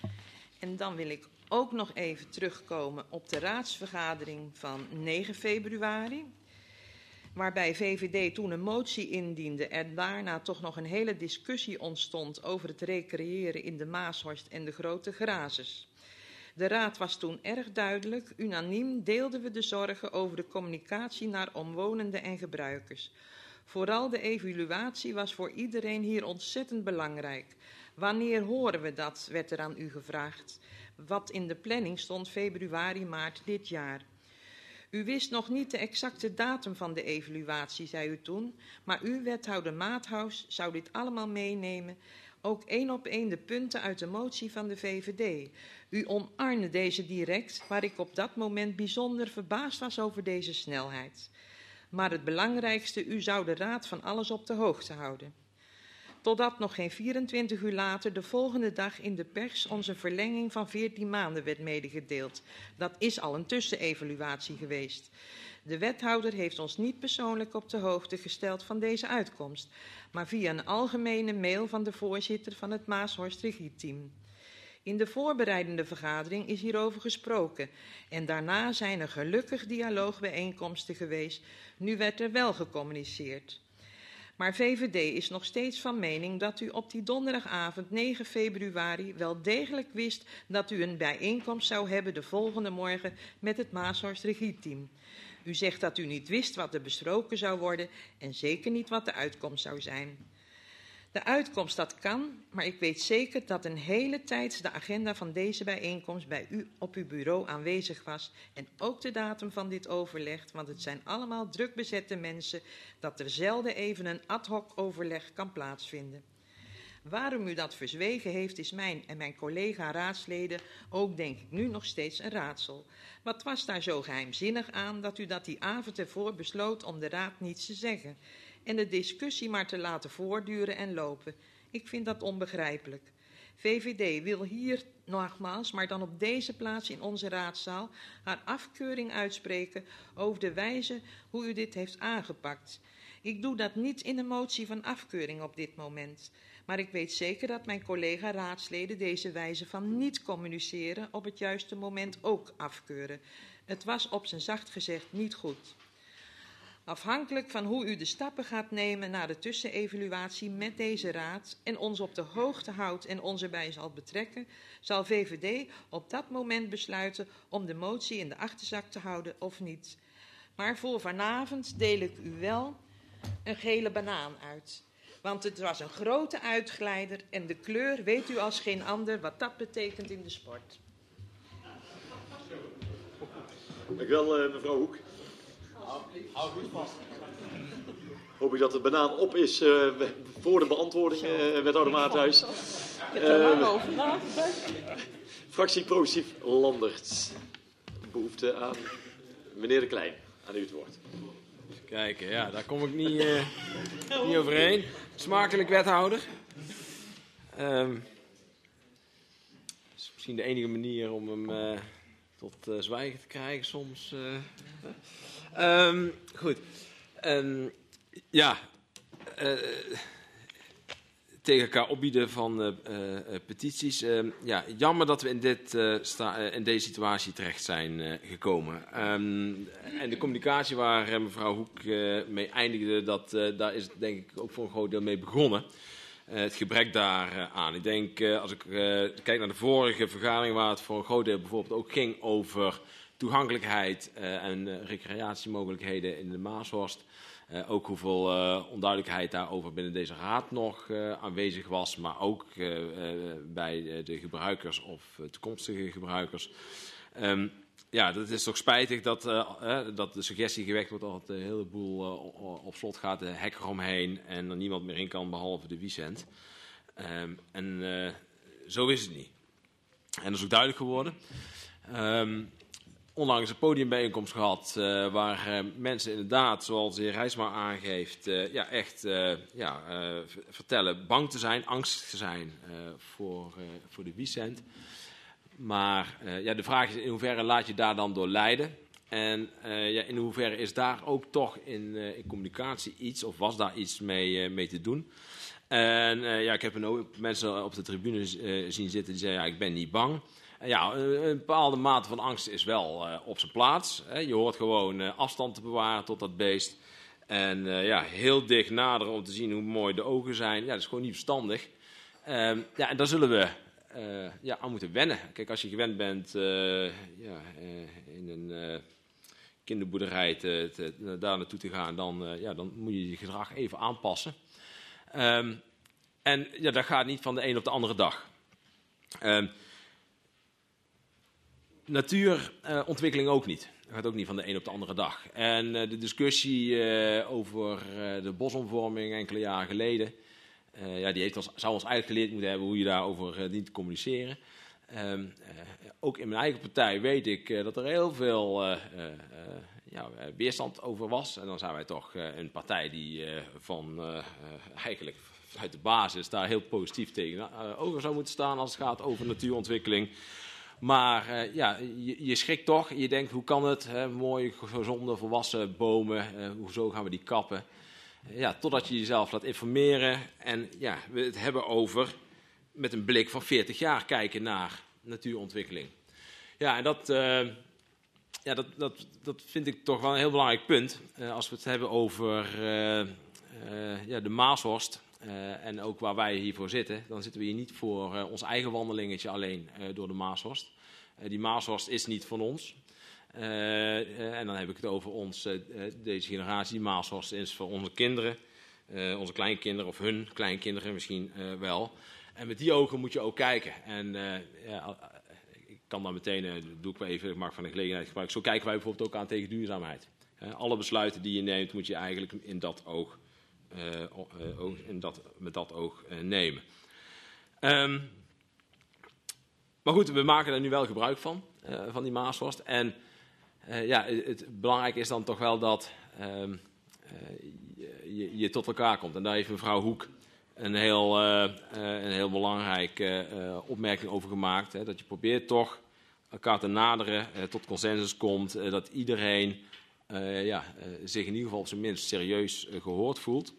En dan wil ik ook nog even terugkomen op de raadsvergadering van 9 februari. Waarbij VVD toen een motie indiende en daarna toch nog een hele discussie ontstond over het recreëren in de Maashorst en de grote grazes. De raad was toen erg duidelijk. Unaniem deelden we de zorgen over de communicatie naar omwonenden en gebruikers. Vooral de evaluatie was voor iedereen hier ontzettend belangrijk. Wanneer horen we dat, werd er aan u gevraagd. Wat in de planning stond februari, maart dit jaar. U wist nog niet de exacte datum van de evaluatie, zei u toen. Maar u, wethouder Maathuis, zou dit allemaal meenemen. Ook 1 op 1 de punten uit de motie van de VVD. U omarmde deze direct, waar ik op dat moment bijzonder verbaasd was over deze snelheid. Maar het belangrijkste, u zou de raad van alles op de hoogte houden. Totdat nog geen 24 uur later de volgende dag in de pers onze verlenging van 14 maanden werd medegedeeld. Dat is al een tussenevaluatie geweest. De wethouder heeft ons niet persoonlijk op de hoogte gesteld van deze uitkomst, maar via een algemene mail van de voorzitter van het Maashorst Regieteam. In de voorbereidende vergadering is hierover gesproken en daarna zijn er gelukkig dialoogbijeenkomsten geweest. Nu werd er wel gecommuniceerd. Maar VVD is nog steeds van mening dat u op die donderdagavond 9 februari wel degelijk wist dat u een bijeenkomst zou hebben de volgende morgen met het Maashorst Regieteam. U zegt dat u niet wist wat er besproken zou worden en zeker niet wat de uitkomst zou zijn. De uitkomst, dat kan, maar ik weet zeker dat een hele tijd de agenda van deze bijeenkomst bij u op uw bureau aanwezig was en ook de datum van dit overleg, want het zijn allemaal druk bezette mensen, dat er zelden even een ad hoc overleg kan plaatsvinden. Waarom u dat verzwegen heeft, is mijn en mijn collega-raadsleden ook, denk ik, nu nog steeds een raadsel. Wat was daar zo geheimzinnig aan dat u dat die avond ervoor besloot om de raad niets te zeggen en de discussie maar te laten voortduren en lopen? Ik vind dat onbegrijpelijk. VVD wil hier nogmaals, maar dan op deze plaats in onze raadzaal, haar afkeuring uitspreken over de wijze hoe u dit heeft aangepakt. Ik doe dat niet in een motie van afkeuring op dit moment. Maar ik weet zeker dat mijn collega-raadsleden deze wijze van niet communiceren op het juiste moment ook afkeuren. Het was op zijn zacht gezegd niet goed. Afhankelijk van hoe u de stappen gaat nemen naar de tussenevaluatie met deze raad en ons op de hoogte houdt en ons erbij zal betrekken, zal VVD op dat moment besluiten om de motie in de achterzak te houden of niet. Maar voor vanavond deel ik u wel een gele banaan uit. Want het was een grote uitglijder en de kleur weet u als geen ander wat dat betekent in de sport. Dank u wel, mevrouw Hoek. Hou goed vast. Hoop ik dat de banaan op is voor de beantwoording, wethouder Maarthuis. Fractie Progressief Landert. Behoefte aan meneer De Klein. Aan u het woord. Kijken, ja, daar kom ik niet overheen. Smakelijk wethouder. Is misschien de enige manier om hem tot zwijgen te krijgen soms. Goed. Tegen elkaar opbieden van petities. Jammer dat we in deze situatie terecht zijn gekomen. En de communicatie waar mevrouw Hoek mee eindigde, daar is denk ik ook voor een groot deel mee begonnen. Het gebrek daaraan. Ik denk, als ik kijk naar de vorige vergadering, waar het voor een groot deel bijvoorbeeld ook ging over toegankelijkheid en recreatiemogelijkheden in de Maashorst. Ook hoeveel onduidelijkheid daarover binnen deze raad nog aanwezig was, maar ook bij de gebruikers of toekomstige gebruikers. Dat is toch spijtig dat de suggestie gewekt wordt dat een heleboel op slot gaat, de hek eromheen en er niemand meer in kan behalve de Wiesent. Zo is het niet. En dat is ook duidelijk geworden. Onlangs een podiumbijeenkomst gehad waar mensen inderdaad, zoals de heer Rijsma aangeeft, vertellen bang te zijn, angstig te zijn voor de Wiesent. Maar de vraag is in hoeverre laat je daar dan door leiden? En in hoeverre is daar ook toch in communicatie iets, of was daar iets mee te doen? En ik heb mensen op de tribune zien zitten die zeiden, ik ben niet bang. Een bepaalde mate van angst is wel op zijn plaats. Je hoort gewoon afstand te bewaren tot dat beest. En heel dicht naderen om te zien hoe mooi de ogen zijn. Ja, dat is gewoon niet verstandig. En daar zullen we aan moeten wennen. Kijk, als je gewend bent in een kinderboerderij daar naartoe te gaan, dan moet je je gedrag even aanpassen. Dat gaat niet van de een op de andere dag. Natuurontwikkeling ook niet. Dat gaat ook niet van de een op de andere dag. En de discussie over de bosomvorming enkele jaren geleden, zou ons eigenlijk geleerd moeten hebben hoe je daarover dient te communiceren. Ook in mijn eigen partij weet ik dat er heel veel weerstand over was. En dan zijn wij toch een partij die eigenlijk vanuit de basis daar heel positief tegenover zou moeten staan als het gaat over natuurontwikkeling. Maar je schrikt toch. Je denkt, hoe kan het? Mooie, gezonde, volwassen bomen. Hoezo gaan we die kappen? Totdat je jezelf laat informeren. En we het hebben over met een blik van 40 jaar kijken naar natuurontwikkeling. Ja, en dat vind ik toch wel een heel belangrijk punt. Als we het hebben over de Maashorst. En ook waar wij hiervoor zitten, dan zitten we hier niet voor ons eigen wandelingetje alleen door de Maashorst. Die Maashorst is niet van ons. En dan heb ik het over ons, deze generatie. Die Maashorst is voor onze kinderen, onze kleinkinderen of hun kleinkinderen misschien wel. En met die ogen moet je ook kijken. En ik kan dan meteen, doe ik wel even, ik maak van de gelegenheid gebruik. Zo kijken wij bijvoorbeeld ook aan tegen duurzaamheid. Alle besluiten die je neemt, moet je eigenlijk in dat oog met dat oog nemen. Maar goed, we maken er nu wel gebruik van die Maashorst. En het belangrijke is dan toch wel dat je tot elkaar komt. En daar heeft mevrouw Hoek een heel belangrijke opmerking over gemaakt. Hè, dat je probeert toch elkaar te naderen, tot consensus komt. Dat iedereen zich in ieder geval op zijn minst serieus gehoord voelt.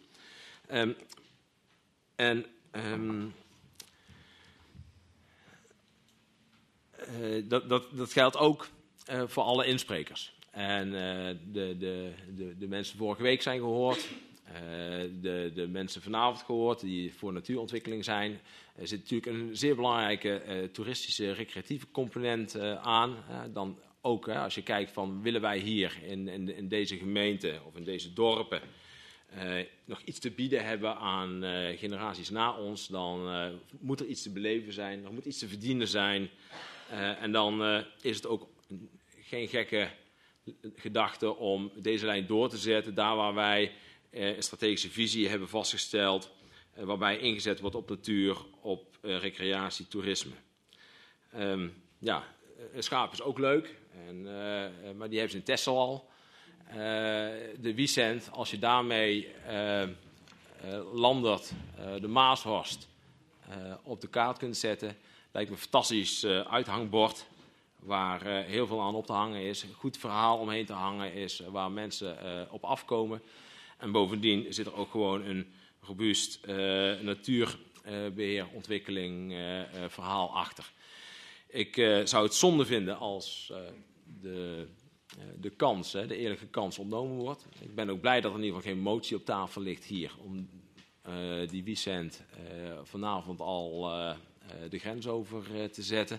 Dat geldt ook voor alle insprekers. En de mensen vorige week zijn gehoord. De mensen vanavond gehoord die voor natuurontwikkeling zijn. Er zit natuurlijk een zeer belangrijke toeristische, recreatieve component aan. Dan ook als je kijkt van willen wij hier in deze gemeente of in deze dorpen nog iets te bieden hebben aan generaties na ons, dan moet er iets te beleven zijn, er moet iets te verdienen zijn. En dan is het ook geen gekke gedachte om deze lijn door te zetten, daar waar wij een strategische visie hebben vastgesteld, waarbij ingezet wordt op natuur, op recreatie, toerisme. Een schaap is ook leuk, maar die hebben ze in Texel al. De Wiesent, als je daarmee Landert, de Maashorst op de kaart kunt zetten, lijkt me een fantastisch uithangbord waar heel veel aan op te hangen is, een goed verhaal omheen te hangen is, waar mensen op afkomen. En bovendien zit er ook gewoon een robuust natuurbeheerontwikkeling verhaal achter. Ik zou het zonde vinden als de kans, de eerlijke kans ontnomen wordt. Ik ben ook blij dat er in ieder geval geen motie op tafel ligt hier om die Wiesent vanavond al de grens over te zetten.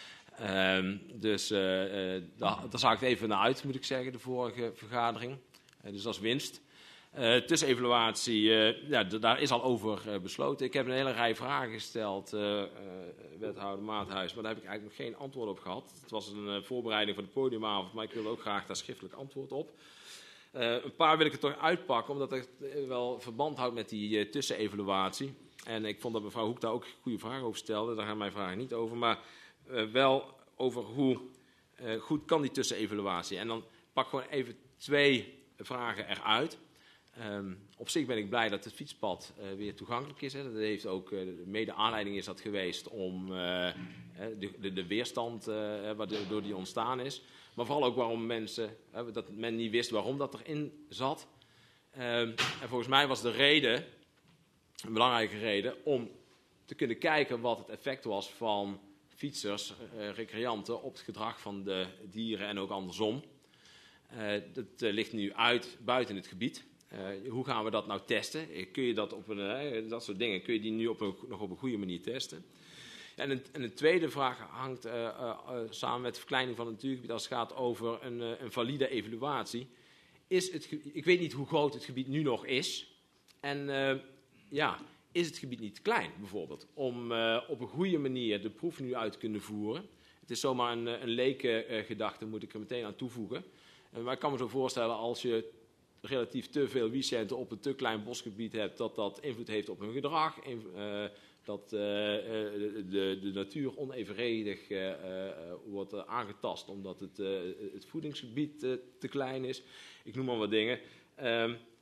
Daar zag ik het even naar uit, moet ik zeggen, de vorige vergadering. Dus dat is winst. Tussenevaluatie, daar is al over besloten. Ik heb een hele rij vragen gesteld, wethouder Maathuis, maar daar heb ik eigenlijk nog geen antwoord op gehad. Het was een voorbereiding van de podiumavond, maar ik wil ook graag daar schriftelijk antwoord op. Een paar wil ik er toch uitpakken, omdat het wel verband houdt met die tussenevaluatie. En ik vond dat mevrouw Hoek daar ook goede vragen over stelde. Daar gaan mijn vragen niet over, maar wel over hoe goed kan die tussenevaluatie. En dan pak ik gewoon even 2 vragen eruit. Op zich ben ik blij dat het fietspad weer toegankelijk is. Hè. Dat heeft ook, mede aanleiding is dat geweest om de weerstand waardoor die ontstaan is. Maar vooral ook waarom dat men niet wist waarom dat erin zat. En volgens mij was de reden, een belangrijke reden, om te kunnen kijken wat het effect was van fietsers, recreanten op het gedrag van de dieren en ook andersom. Dat ligt nu buiten het gebied. Hoe gaan we dat nou testen? Kun je dat dat soort dingen, kun je die nu nog op een goede manier testen? En een tweede vraag hangt samen met de verkleining van het natuurgebied als het gaat over een valide evaluatie. Ik weet niet hoe groot het gebied nu nog is. En is het gebied niet te klein bijvoorbeeld om op een goede manier de proef nu uit te kunnen voeren? Het is zomaar een leke gedachte, moet ik er meteen aan toevoegen. Maar ik kan me zo voorstellen als je relatief te veel Wiesenten op een te klein bosgebied hebt, dat invloed heeft op hun gedrag, dat de natuur onevenredig wordt aangetast omdat het voedingsgebied te klein is. Ik noem maar wat dingen.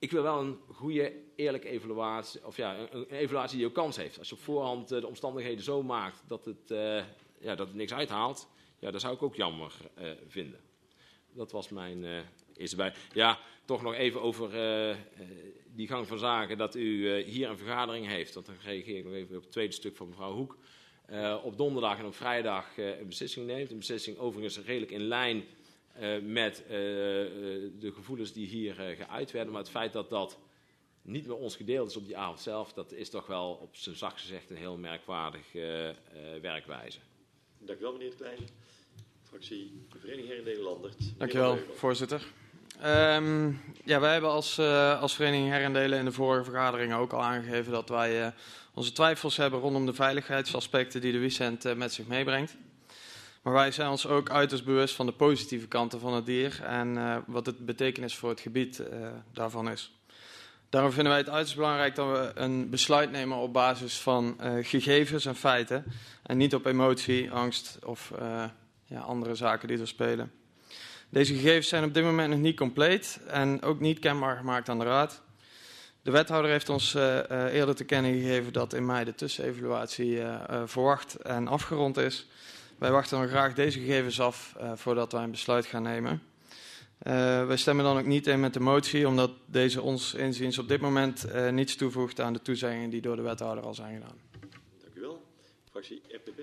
ik wil wel een goede, eerlijke evaluatie, of ja, een evaluatie die ook kans heeft. Als je op voorhand de omstandigheden zo maakt dat het niks uithaalt, ja, dat zou ik ook jammer vinden. Dat was mijn eerste bij. Ja, toch nog even over die gang van zaken, dat u hier een vergadering heeft. Want dan reageer ik nog even op het tweede stuk van mevrouw Hoek. Op donderdag en op vrijdag een beslissing neemt. Een beslissing overigens redelijk in lijn met de gevoelens die hier geuit werden. Maar het feit dat dat niet met ons gedeeld is op die avond zelf, dat is toch wel op zijn zacht gezegd een heel merkwaardige werkwijze. Dank u wel, meneer de Klein. Fractie Vereniging Herendelen Landert. Dank u wel, voorzitter. Wij hebben als Vereniging Herendelen in de vorige vergadering ook al aangegeven dat wij onze twijfels hebben rondom de veiligheidsaspecten die de Wisent met zich meebrengt. Maar wij zijn ons ook uiterst bewust van de positieve kanten van het dier en wat het betekenis voor het gebied daarvan is. Daarom vinden wij het uiterst belangrijk dat we een besluit nemen op basis van gegevens en feiten en niet op emotie, angst of andere zaken die er spelen. Deze gegevens zijn op dit moment nog niet compleet en ook niet kenbaar gemaakt aan de Raad. De wethouder heeft ons eerder te kennen gegeven dat in mei de tussenevaluatie verwacht en afgerond is. Wij wachten dan graag deze gegevens af voordat wij een besluit gaan nemen. Wij stemmen dan ook niet in met de motie, omdat deze ons inziens op dit moment niets toevoegt aan de toezeggingen die door de wethouder al zijn gedaan. Dank u wel. Fractie FPP.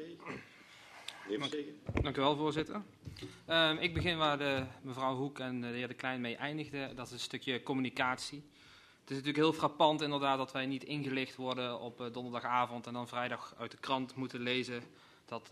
Dank u wel, voorzitter. Ik begin waar mevrouw Hoek en de heer De Klein mee eindigden. Dat is een stukje communicatie. Het is natuurlijk heel frappant inderdaad dat wij niet ingelicht worden op donderdagavond en dan vrijdag uit de krant moeten lezen dat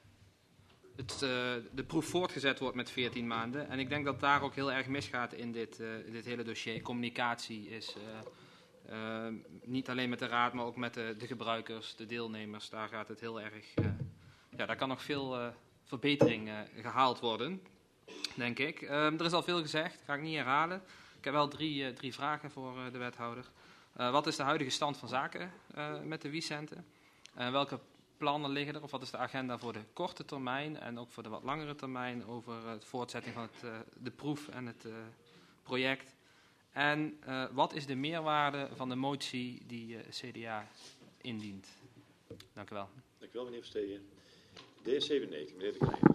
de proef voortgezet wordt met 14 maanden. En ik denk dat daar ook heel erg misgaat in dit hele dossier. Communicatie is niet alleen met de Raad, maar ook met de gebruikers, de deelnemers. Daar gaat het heel erg... daar kan nog veel verbetering gehaald worden, denk ik. Er is al veel gezegd, ga ik niet herhalen. Ik heb wel drie vragen voor de wethouder. Wat is de huidige stand van zaken met de Wisenten? Welke plannen liggen er, of wat is de agenda voor de korte termijn en ook voor de wat langere termijn over de voortzetting van de proef en het project? En wat is de meerwaarde van de motie die CDA indient? Dank u wel. Dank u wel, meneer Verstegen. D97, meneer De Klein.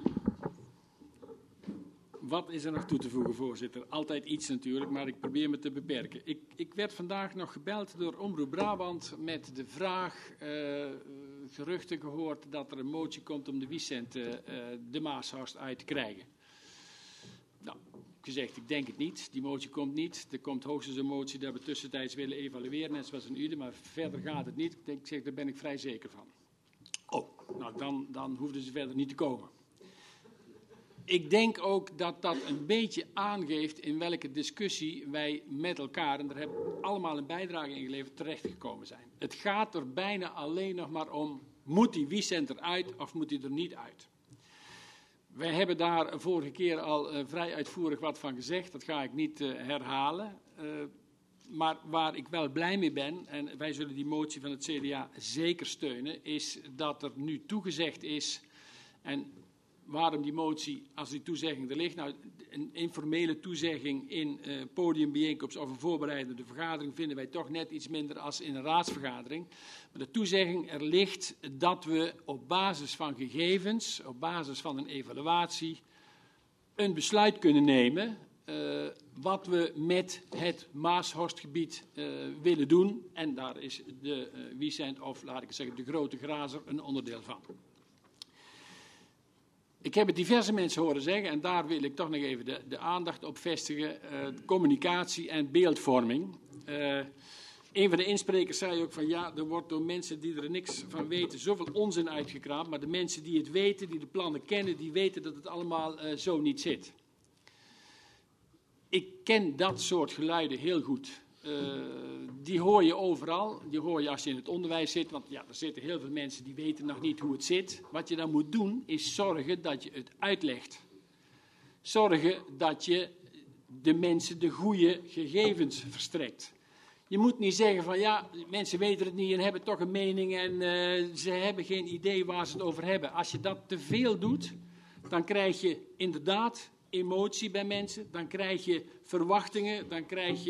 Wat is er nog toe te voegen, voorzitter? Altijd iets natuurlijk, maar ik probeer me te beperken. Ik werd vandaag nog gebeld door Omroep Brabant met de vraag, geruchten gehoord, dat er een motie komt om de Wisent de Maashorst uit te krijgen. Nou, gezegd, ik denk het niet. Die motie komt niet. Er komt hoogstens een motie dat we tussentijds willen evalueren, net zoals een UDE, maar verder gaat het niet. Ik zeg, daar ben ik vrij zeker van. Oh, nou dan hoefden ze verder niet te komen. Ik denk ook dat dat een beetje aangeeft in welke discussie wij met elkaar, en daar hebben we allemaal een bijdrage in geleverd, terechtgekomen zijn. Het gaat er bijna alleen nog maar om, moet die Wisent eruit of moet die er niet uit? Wij hebben daar vorige keer al vrij uitvoerig wat van gezegd, dat ga ik niet herhalen. Maar waar ik wel blij mee ben, en wij zullen die motie van het CDA zeker steunen, is dat er nu toegezegd is, en waarom die motie, als die toezegging er ligt, nou, een informele toezegging in podiumbijeenkomst of een voorbereidende vergadering vinden wij toch net iets minder als in een raadsvergadering. Maar de toezegging er ligt dat we op basis van gegevens, op basis van een evaluatie, een besluit kunnen nemen wat we met het Maashorstgebied willen doen. En daar is de Wisent, of laat ik zeggen de Grote Grazer, een onderdeel van. Ik heb het diverse mensen horen zeggen, en daar wil ik toch nog even de aandacht op vestigen, communicatie en beeldvorming. Een van de insprekers zei ook van ja, er wordt door mensen die er niks van weten zoveel onzin uitgekraamd, maar de mensen die het weten, die de plannen kennen, die weten dat het allemaal zo niet zit. Ik ken dat soort geluiden heel goed. Die hoor je overal. Die hoor je als je in het onderwijs zit. Want ja, er zitten heel veel mensen die weten nog niet hoe het zit. Wat je dan moet doen, is zorgen dat je het uitlegt. Zorgen dat je de mensen de goede gegevens verstrekt. Je moet niet zeggen van ja, mensen weten het niet en hebben toch een mening en ze hebben geen idee waar ze het over hebben. Als je dat te veel doet, dan krijg je inderdaad emotie bij mensen. Dan krijg je verwachtingen, dan krijg je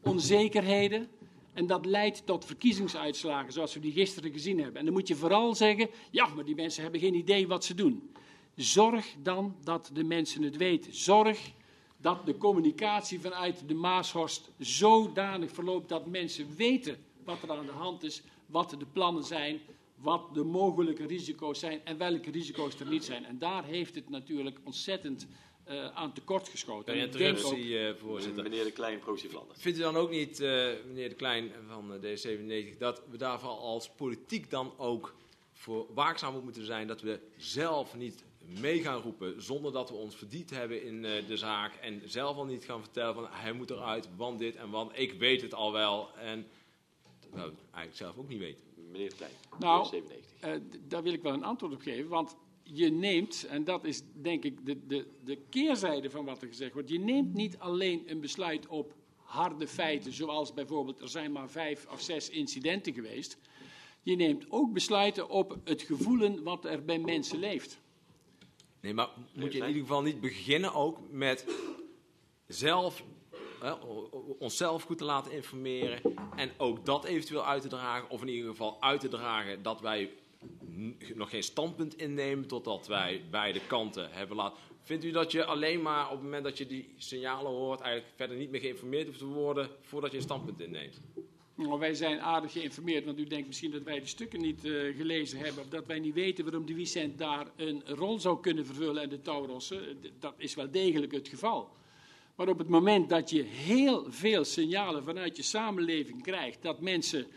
onzekerheden. En dat leidt tot verkiezingsuitslagen, zoals we die gisteren gezien hebben. En dan moet je vooral zeggen, ja, maar die mensen hebben geen idee wat ze doen. Zorg dan dat de mensen het weten. Zorg dat de communicatie vanuit de Maashorst zodanig verloopt dat mensen weten wat er aan de hand is, wat de plannen zijn, wat de mogelijke risico's zijn en welke risico's er niet zijn. En daar heeft het natuurlijk ontzettend aan tekort geschoten. Voorzitter. Meneer De Klein, Provincie Vlaanderen. Vindt u dan ook niet, meneer De Klein van D97, dat we daarvoor als politiek dan ook voor waakzaam moeten zijn dat we zelf niet mee gaan roepen zonder dat we ons verdiept hebben in de zaak en zelf al niet gaan vertellen van hij moet eruit, want dit en want ik weet het al wel en dat we eigenlijk zelf ook niet weten. Meneer De Klein, nou, D97. Daar wil ik wel een antwoord op geven, want je neemt, en dat is denk ik de keerzijde van wat er gezegd wordt, je neemt niet alleen een besluit op harde feiten, zoals bijvoorbeeld er zijn maar 5 of 6 incidenten geweest. Je neemt ook besluiten op het gevoelen wat er bij mensen leeft. Nee, maar moet je in ieder geval niet beginnen ook met zelf, onszelf goed te laten informeren en ook dat eventueel uit te dragen, of in ieder geval uit te dragen dat wij nog geen standpunt innemen totdat wij beide kanten hebben laten. Vindt u dat je alleen maar op het moment dat je die signalen hoort eigenlijk verder niet meer geïnformeerd hoeft te worden voordat je een standpunt inneemt? Nou, wij zijn aardig geïnformeerd, want u denkt misschien dat wij de stukken niet gelezen hebben of dat wij niet weten waarom de Wiesent daar een rol zou kunnen vervullen en de Taurossen. Dat is wel degelijk het geval. Maar op het moment dat je heel veel signalen vanuit je samenleving krijgt dat mensen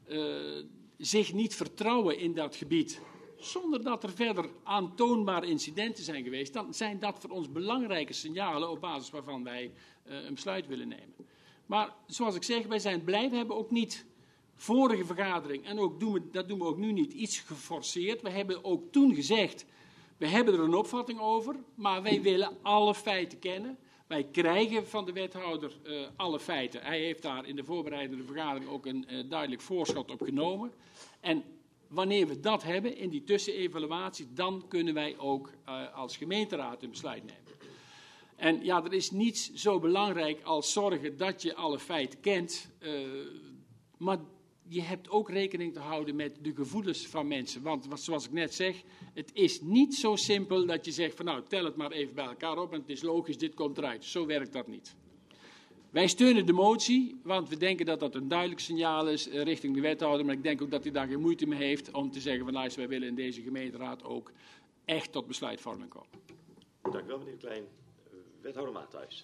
zich niet vertrouwen in dat gebied, zonder dat er verder aantoonbare incidenten zijn geweest, dan zijn dat voor ons belangrijke signalen op basis waarvan wij een besluit willen nemen. Maar zoals ik zeg, wij zijn blij, we hebben ook niet vorige vergadering, en ook dat doen we ook nu niet, iets geforceerd. We hebben ook toen gezegd, we hebben er een opvatting over, maar wij willen alle feiten kennen. Wij krijgen van de wethouder alle feiten. Hij heeft daar in de voorbereidende vergadering ook een duidelijk voorschot op genomen. En wanneer we dat hebben in die tussenevaluatie, dan kunnen wij ook als gemeenteraad een besluit nemen. En ja, er is niets zo belangrijk als zorgen dat je alle feiten kent. Maar je hebt ook rekening te houden met de gevoelens van mensen. Want zoals ik net zeg, het is niet zo simpel dat je zegt van nou, tel het maar even bij elkaar op en het is logisch, dit komt eruit. Zo werkt dat niet. Wij steunen de motie, want we denken dat dat een duidelijk signaal is richting de wethouder. Maar ik denk ook dat hij daar geen moeite mee heeft om te zeggen van luister, wij willen in deze gemeenteraad ook echt tot besluitvorming komen. Dank u wel, meneer Klein. Wethouder Maathuis.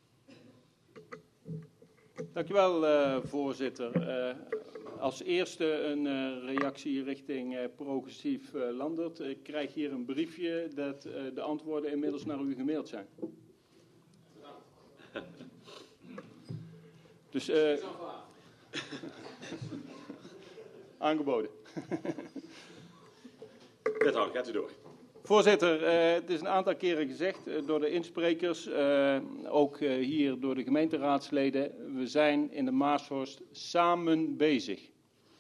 Dank u wel, voorzitter. Als eerste een reactie richting progressief Landert. Ik krijg hier een briefje dat de antwoorden inmiddels naar u gemaild zijn. Dus aangeboden. Wethouder, gaat u door. Voorzitter, het is een aantal keren gezegd door de insprekers, ook hier door de gemeenteraadsleden. We zijn in de Maashorst samen bezig.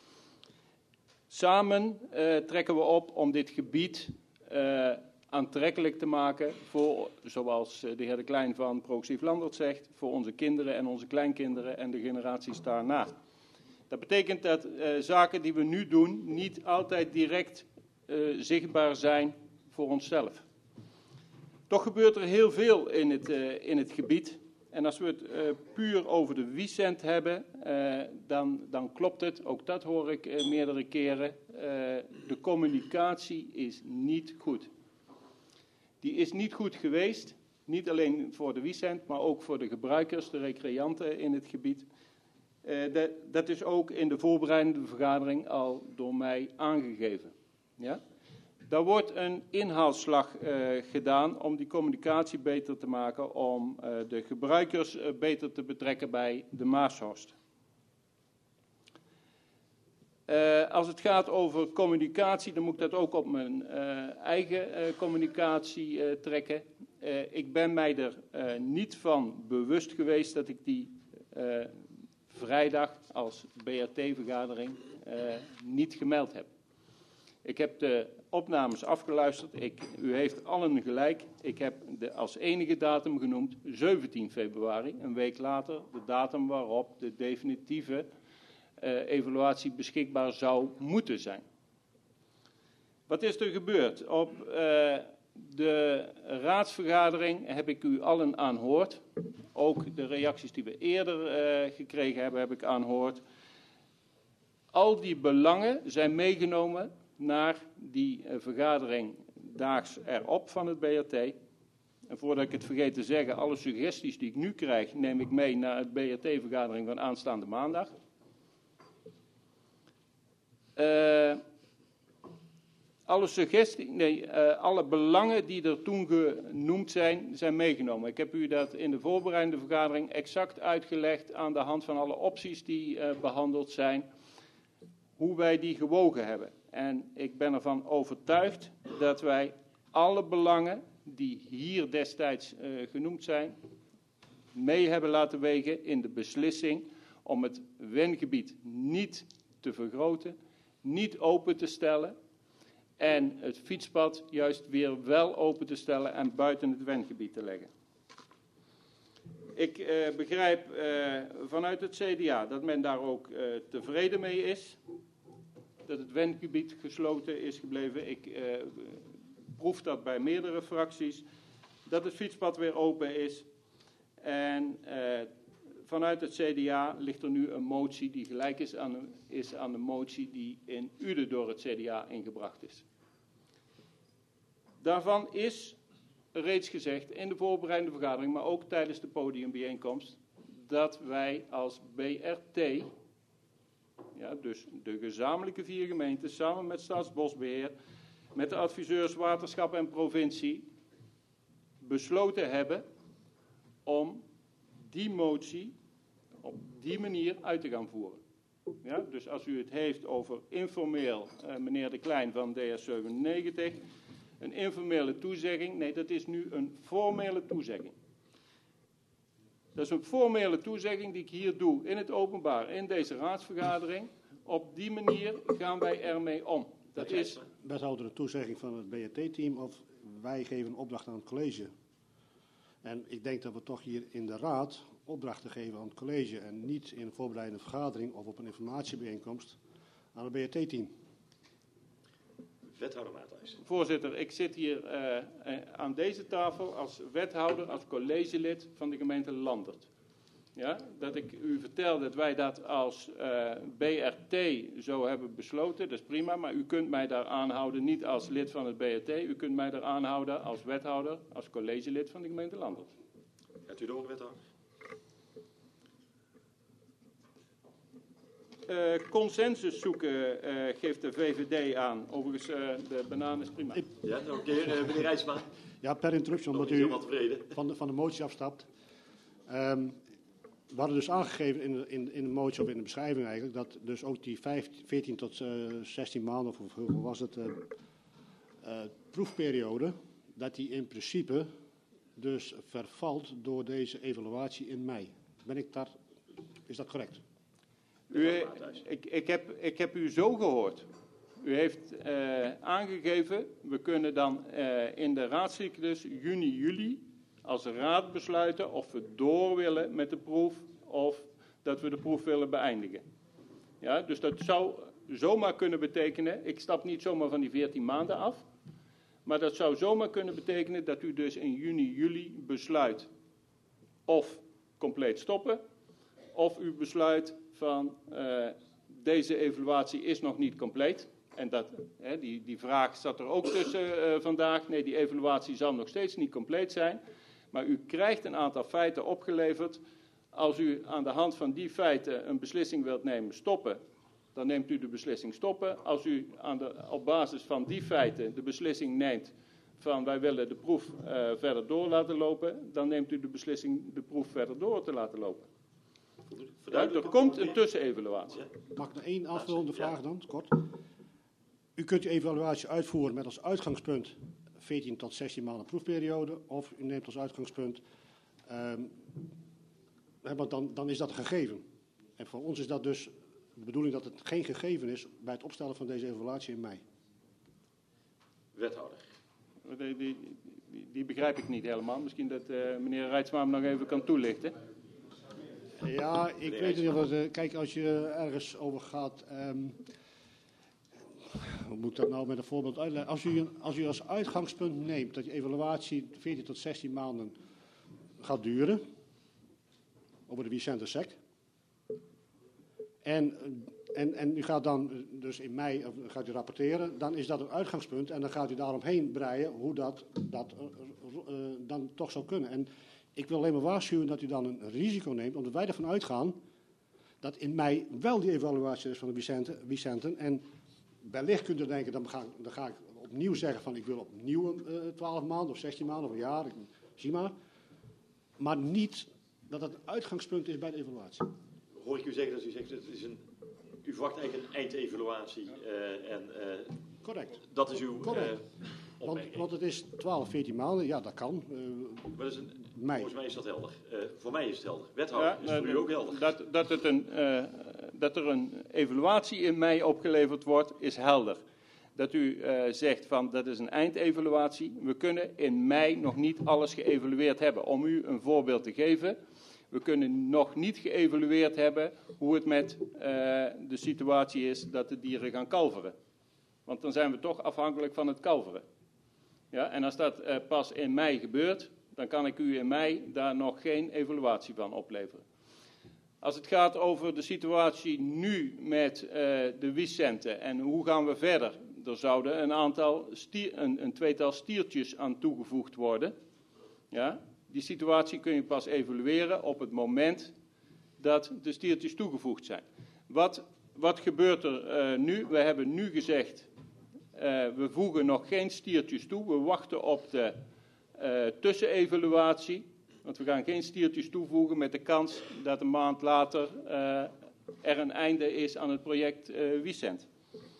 Samen trekken we op om dit gebied aantrekkelijk te maken voor, zoals de heer De Klein van Progressief Landert zegt, voor onze kinderen en onze kleinkinderen en de generaties daarna. Dat betekent dat zaken die we nu doen niet altijd direct zichtbaar zijn voor onszelf. Toch gebeurt er heel veel in het gebied. En als we het puur over de Wiesent hebben, dan klopt het. Ook dat hoor ik meerdere keren. De communicatie is niet goed. Die is niet goed geweest. Niet alleen voor de Wiesent, maar ook voor de gebruikers, de recreanten in het gebied. Dat is ook in de voorbereidende vergadering al door mij aangegeven. Ja? Daar wordt een inhaalslag gedaan om die communicatie beter te maken, om de gebruikers beter te betrekken bij de Maashorst. Als het gaat over communicatie, dan moet ik dat ook op mijn eigen communicatie trekken. Ik ben mij er niet van bewust geweest dat ik die vrijdag als BRT-vergadering niet gemeld heb. Ik heb de opnames afgeluisterd. U heeft allen gelijk. Ik heb als enige datum genoemd 17 februari, een week later, de datum waarop de definitieve evaluatie beschikbaar zou moeten zijn. Wat is er gebeurd? Op de raadsvergadering heb ik u allen aanhoord. Ook de reacties die we eerder gekregen hebben, heb ik aanhoord. Al die belangen zijn meegenomen naar die vergadering daags erop van het BRT. En voordat ik het vergeet te zeggen, alle suggesties die ik nu krijg, neem ik mee naar het BRT-vergadering van aanstaande maandag. Alle belangen die er toen genoemd zijn meegenomen. Ik heb u dat in de voorbereidende vergadering exact uitgelegd aan de hand van alle opties die behandeld zijn, hoe wij die gewogen hebben. En ik ben ervan overtuigd dat wij alle belangen die hier destijds genoemd zijn, mee hebben laten wegen in de beslissing om het wengebied niet te vergroten, niet open te stellen en het fietspad juist weer wel open te stellen en buiten het wengebied te leggen. Ik begrijp vanuit het CDA dat men daar ook tevreden mee is. Dat het wengebied gesloten is gebleven. Ik proef dat bij meerdere fracties. Dat het fietspad weer open is. En vanuit het CDA ligt er nu een motie die gelijk is aan de motie die in Uden door het CDA ingebracht is. Daarvan is reeds gezegd in de voorbereidende vergadering, maar ook tijdens de podiumbijeenkomst, dat wij als BRT, ja, dus de gezamenlijke 4 gemeenten, samen met Staatsbosbeheer, met de adviseurs waterschap en provincie, besloten hebben om die motie op die manier uit te gaan voeren. Ja, dus als u het heeft over informeel, meneer De Klein van DS97, een informele toezegging, nee, dat is nu een formele toezegging. Dat is een formele toezegging die ik hier doe in het openbaar, in deze raadsvergadering. Op die manier gaan wij ermee om. Dat is wethouder een toezegging van het BRT-team of wij geven een opdracht aan het college. En ik denk dat we toch hier in de raad opdrachten geven aan het college en niet in een voorbereidende vergadering of op een informatiebijeenkomst aan het BRT-team. Wethouder Maathuis. Voorzitter, ik zit hier aan deze tafel als wethouder, als collegelid van de gemeente Landert. Ja, dat ik u vertel dat wij dat als BRT zo hebben besloten, dat is prima, maar u kunt mij daar aanhouden niet als lid van het BRT, u kunt mij daar aanhouden als wethouder, als collegelid van de gemeente Landert. Gaat u door, wethouder? Consensus zoeken geeft de VVD aan. Overigens, de banaan is prima. Ja, nog een keer, meneer Rijsma. Ja, per interruptie, omdat u van de motie afstapt. We hadden dus aangegeven in de motie of in de beschrijving eigenlijk, dat dus ook die 14 tot 16 maanden, of hoeveel was het, proefperiode, dat die in principe dus vervalt door deze evaluatie in mei. Is dat correct? Ik heb u zo gehoord. U heeft aangegeven, we kunnen dan in de raadscyclus juni, juli als raad besluiten of we door willen met de proef of dat we de proef willen beëindigen. Ja, dus dat zou zomaar kunnen betekenen, ik stap niet zomaar van die 14 maanden af, maar dat zou zomaar kunnen betekenen dat u dus in juni, juli besluit of compleet stoppen, of u besluit van deze evaluatie is nog niet compleet. En dat, die vraag zat er ook tussen vandaag. Nee, die evaluatie zal nog steeds niet compleet zijn. Maar u krijgt een aantal feiten opgeleverd. Als u aan de hand van die feiten een beslissing wilt nemen stoppen, dan neemt u de beslissing stoppen. Als u op basis van die feiten de beslissing neemt van wij willen de proef verder door laten lopen, dan neemt u de beslissing de proef verder door te laten lopen. Ja, er komt een tussenevaluatie. Mag ik nog één aanvullende vraag dan, kort? U kunt die evaluatie uitvoeren met als uitgangspunt 14 tot 16 maanden proefperiode, of u neemt als uitgangspunt, want dan is dat een gegeven. En voor ons is dat dus de bedoeling dat het geen gegeven is bij het opstellen van deze evaluatie in mei. Wethouder. Die begrijp ik niet helemaal. Misschien dat meneer Reitsma hem nog even kan toelichten. Ja, ik weet niet of het... Kijk, als je ergens over gaat... hoe moet ik dat nou met een voorbeeld uitleggen? Als u als uitgangspunt neemt dat je evaluatie 14 tot 16 maanden gaat duren... over de Vicente Sec... En u gaat dan dus in mei gaat u rapporteren, dan is dat een uitgangspunt en dan gaat u daaromheen breien hoe dat dan toch zou kunnen. En ik wil alleen maar waarschuwen dat u dan een risico neemt, omdat wij ervan uitgaan dat in mei wel die evaluatie is van de Vicenten. En wellicht kunt u denken, dan ga ik opnieuw zeggen van ik wil opnieuw 12 maanden of 16 maanden of een jaar, zie maar. Maar niet dat het uitgangspunt is bij de evaluatie. Hoor ik u zeggen dat u zegt, u verwacht eigenlijk een eindevaluatie correct. Dat is uw opmerking. Want het is 12, 14 maanden, ja dat kan. Maar volgens mij is dat helder. Voor mij is het helder. Wethouder, is het voor u ook helder? Dat er een evaluatie in mei opgeleverd wordt, is helder. Dat u zegt van dat is een eindevaluatie. We kunnen in mei nog niet alles geëvalueerd hebben. Om u een voorbeeld te geven... We kunnen nog niet geëvalueerd hebben hoe het met de situatie is dat de dieren gaan kalveren. Want dan zijn we toch afhankelijk van het kalveren. Ja, en als dat pas in mei gebeurt, dan kan ik u in mei daar nog geen evaluatie van opleveren. Als het gaat over de situatie nu met de Vicenten en hoe gaan we verder, er zouden een tweetal stiertjes aan toegevoegd worden. Ja. Die situatie kun je pas evalueren op het moment dat de stiertjes toegevoegd zijn. Wat gebeurt er nu? We hebben nu gezegd, we voegen nog geen stiertjes toe. We wachten op de tussenevaluatie. Want we gaan geen stiertjes toevoegen met de kans dat een maand later er een einde is aan het project Vicent.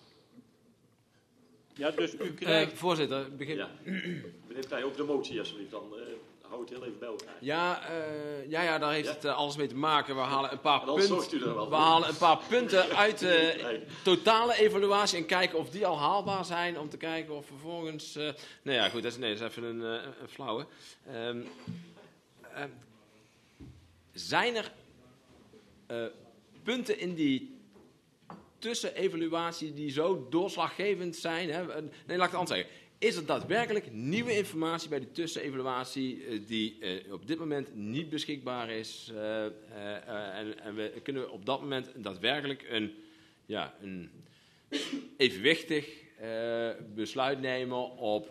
Ja, dus u krijgt... Voorzitter, begin... Ja. Meneer Pij, ook de motie alsjeblieft dan... Hou het heel even bij elkaar. Ja, daar heeft het alles mee te maken. We halen een paar punten uit de totale evaluatie en kijken of die al haalbaar zijn. Om te kijken of vervolgens... nou ja, goed, dat is even een flauwe. Zijn er punten in die tussenevaluatie die zo doorslaggevend zijn? Hè? Nee, laat ik het anders zeggen. Is er daadwerkelijk nieuwe informatie bij de tussenevaluatie die op dit moment niet beschikbaar is? En we kunnen op dat moment daadwerkelijk een evenwichtig besluit nemen op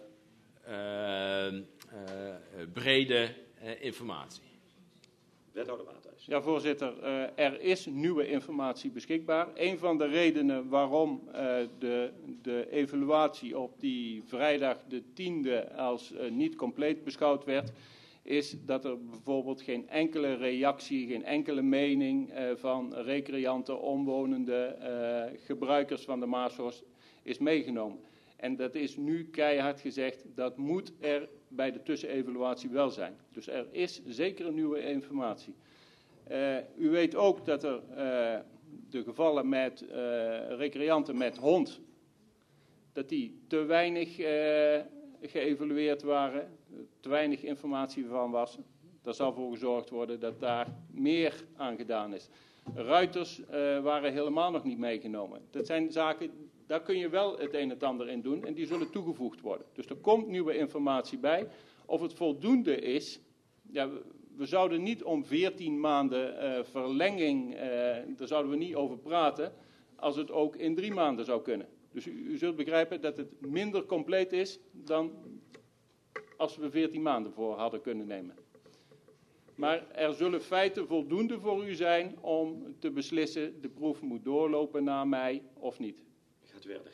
brede informatie. Wethouder Maathuis. Ja, voorzitter. Er is nieuwe informatie beschikbaar. Een van de redenen waarom de evaluatie op die vrijdag de 10e als niet compleet beschouwd werd, is dat er bijvoorbeeld geen enkele reactie, geen enkele mening van recreanten, omwonenden, gebruikers van de Maashorst is meegenomen. En dat is nu keihard gezegd, dat moet er bij de tussenevaluatie wel zijn. Dus er is zeker een nieuwe informatie. U weet ook dat er de gevallen met recreanten met hond, dat die te weinig geëvalueerd waren, te weinig informatie van was. Daar zal voor gezorgd worden dat daar meer aan gedaan is. Ruiters waren helemaal nog niet meegenomen. Dat zijn zaken, daar kun je wel het een en het ander in doen en die zullen toegevoegd worden. Dus er komt nieuwe informatie bij. Of het voldoende is, ja, we zouden niet om 14 maanden verlenging, daar zouden we niet over praten, als het ook in 3 maanden zou kunnen. Dus u zult begrijpen dat het minder compleet is dan als we 14 maanden voor hadden kunnen nemen. Maar er zullen feiten voldoende voor u zijn om te beslissen, de proef moet doorlopen na mei of niet. Gaat verder.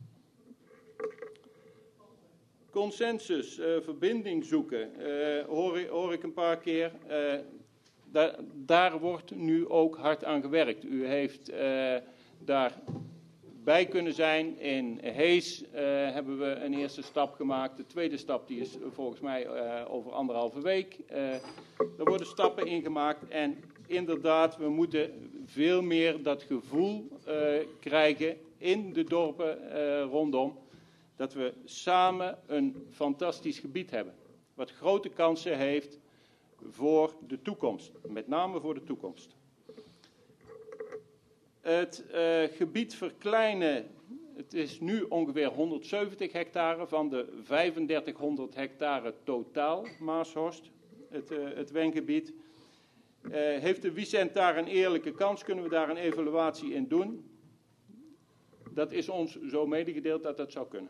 Consensus, verbinding zoeken, hoor ik een paar keer. Daar wordt nu ook hard aan gewerkt. U heeft daarbij kunnen zijn. In Hees hebben we een eerste stap gemaakt. De tweede stap die is volgens mij over 1,5 week. Er worden stappen ingemaakt. En inderdaad, we moeten veel meer dat gevoel krijgen in de dorpen rondom. dat we samen een fantastisch gebied hebben. Wat grote kansen heeft voor de toekomst. Met name voor de toekomst. Het gebied verkleinen. Het is nu ongeveer 170 hectare van de 3500 hectare totaal Maashorst. Het wengebied. Heeft de Wiesent daar een eerlijke kans? Kunnen we daar een evaluatie in doen? Dat is ons zo medegedeeld dat dat zou kunnen.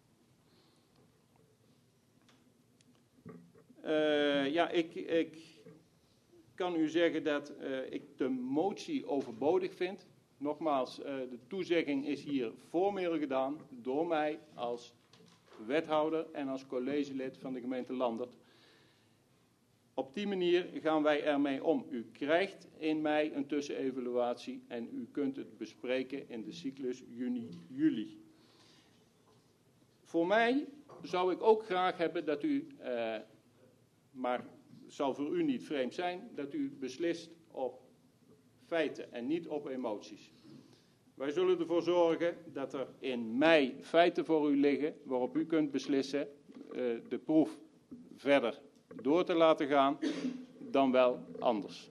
Ik kan u zeggen dat ik de motie overbodig vind. Nogmaals, de toezegging is hier formeel gedaan door mij als wethouder en als collegelid van de gemeente Landert. Op die manier gaan wij ermee om. U krijgt in mei een tussenevaluatie en u kunt het bespreken in de cyclus juni-juli. Voor mij zou ik ook graag hebben dat u, maar het zal voor u niet vreemd zijn, dat u beslist op feiten en niet op emoties. Wij zullen ervoor zorgen dat er in mei feiten voor u liggen waarop u kunt beslissen de proef verder door te laten gaan dan wel anders.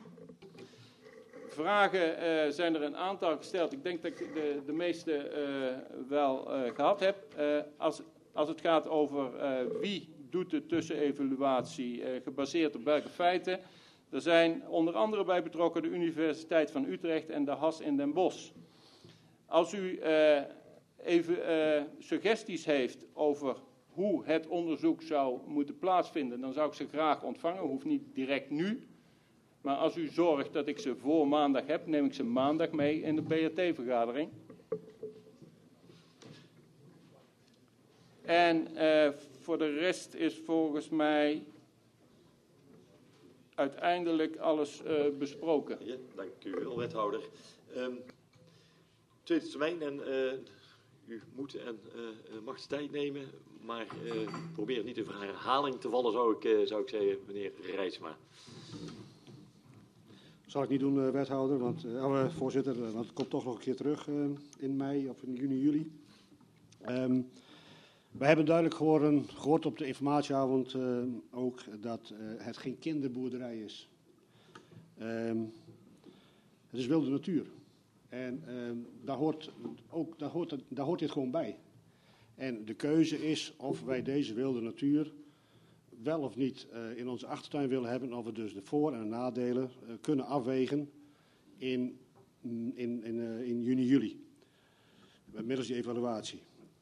Vragen zijn er een aantal gesteld. Ik denk dat ik de meeste wel gehad heb. Als het gaat over wie doet de tussenevaluatie gebaseerd op welke feiten. Er zijn onder andere bij betrokken de Universiteit van Utrecht en de HAS in Den Bosch. Als u even suggesties heeft over hoe het onderzoek zou moeten plaatsvinden, dan zou ik ze graag ontvangen. Hoeft niet direct nu. Maar als u zorgt dat ik ze voor maandag heb, neem ik ze maandag mee in de BRT-vergadering. En voor de rest is volgens mij uiteindelijk alles besproken. Ja, dank u wel, wethouder. Tweede termijn en u moet en mag de tijd nemen, maar probeer niet in herhaling te vallen, zou ik zeggen, meneer Rijsma. Zal ik niet doen, wethouder, voorzitter, want het komt toch nog een keer terug in mei of in juni, juli. We hebben duidelijk gehoord op de informatieavond ook dat het geen kinderboerderij is. Het is wilde natuur. En daar hoort dit gewoon bij. En de keuze is of wij deze wilde natuur wel of niet in onze achtertuin willen hebben. Of we dus de voor- en de nadelen kunnen afwegen in juni, juli. Middels die evaluatie.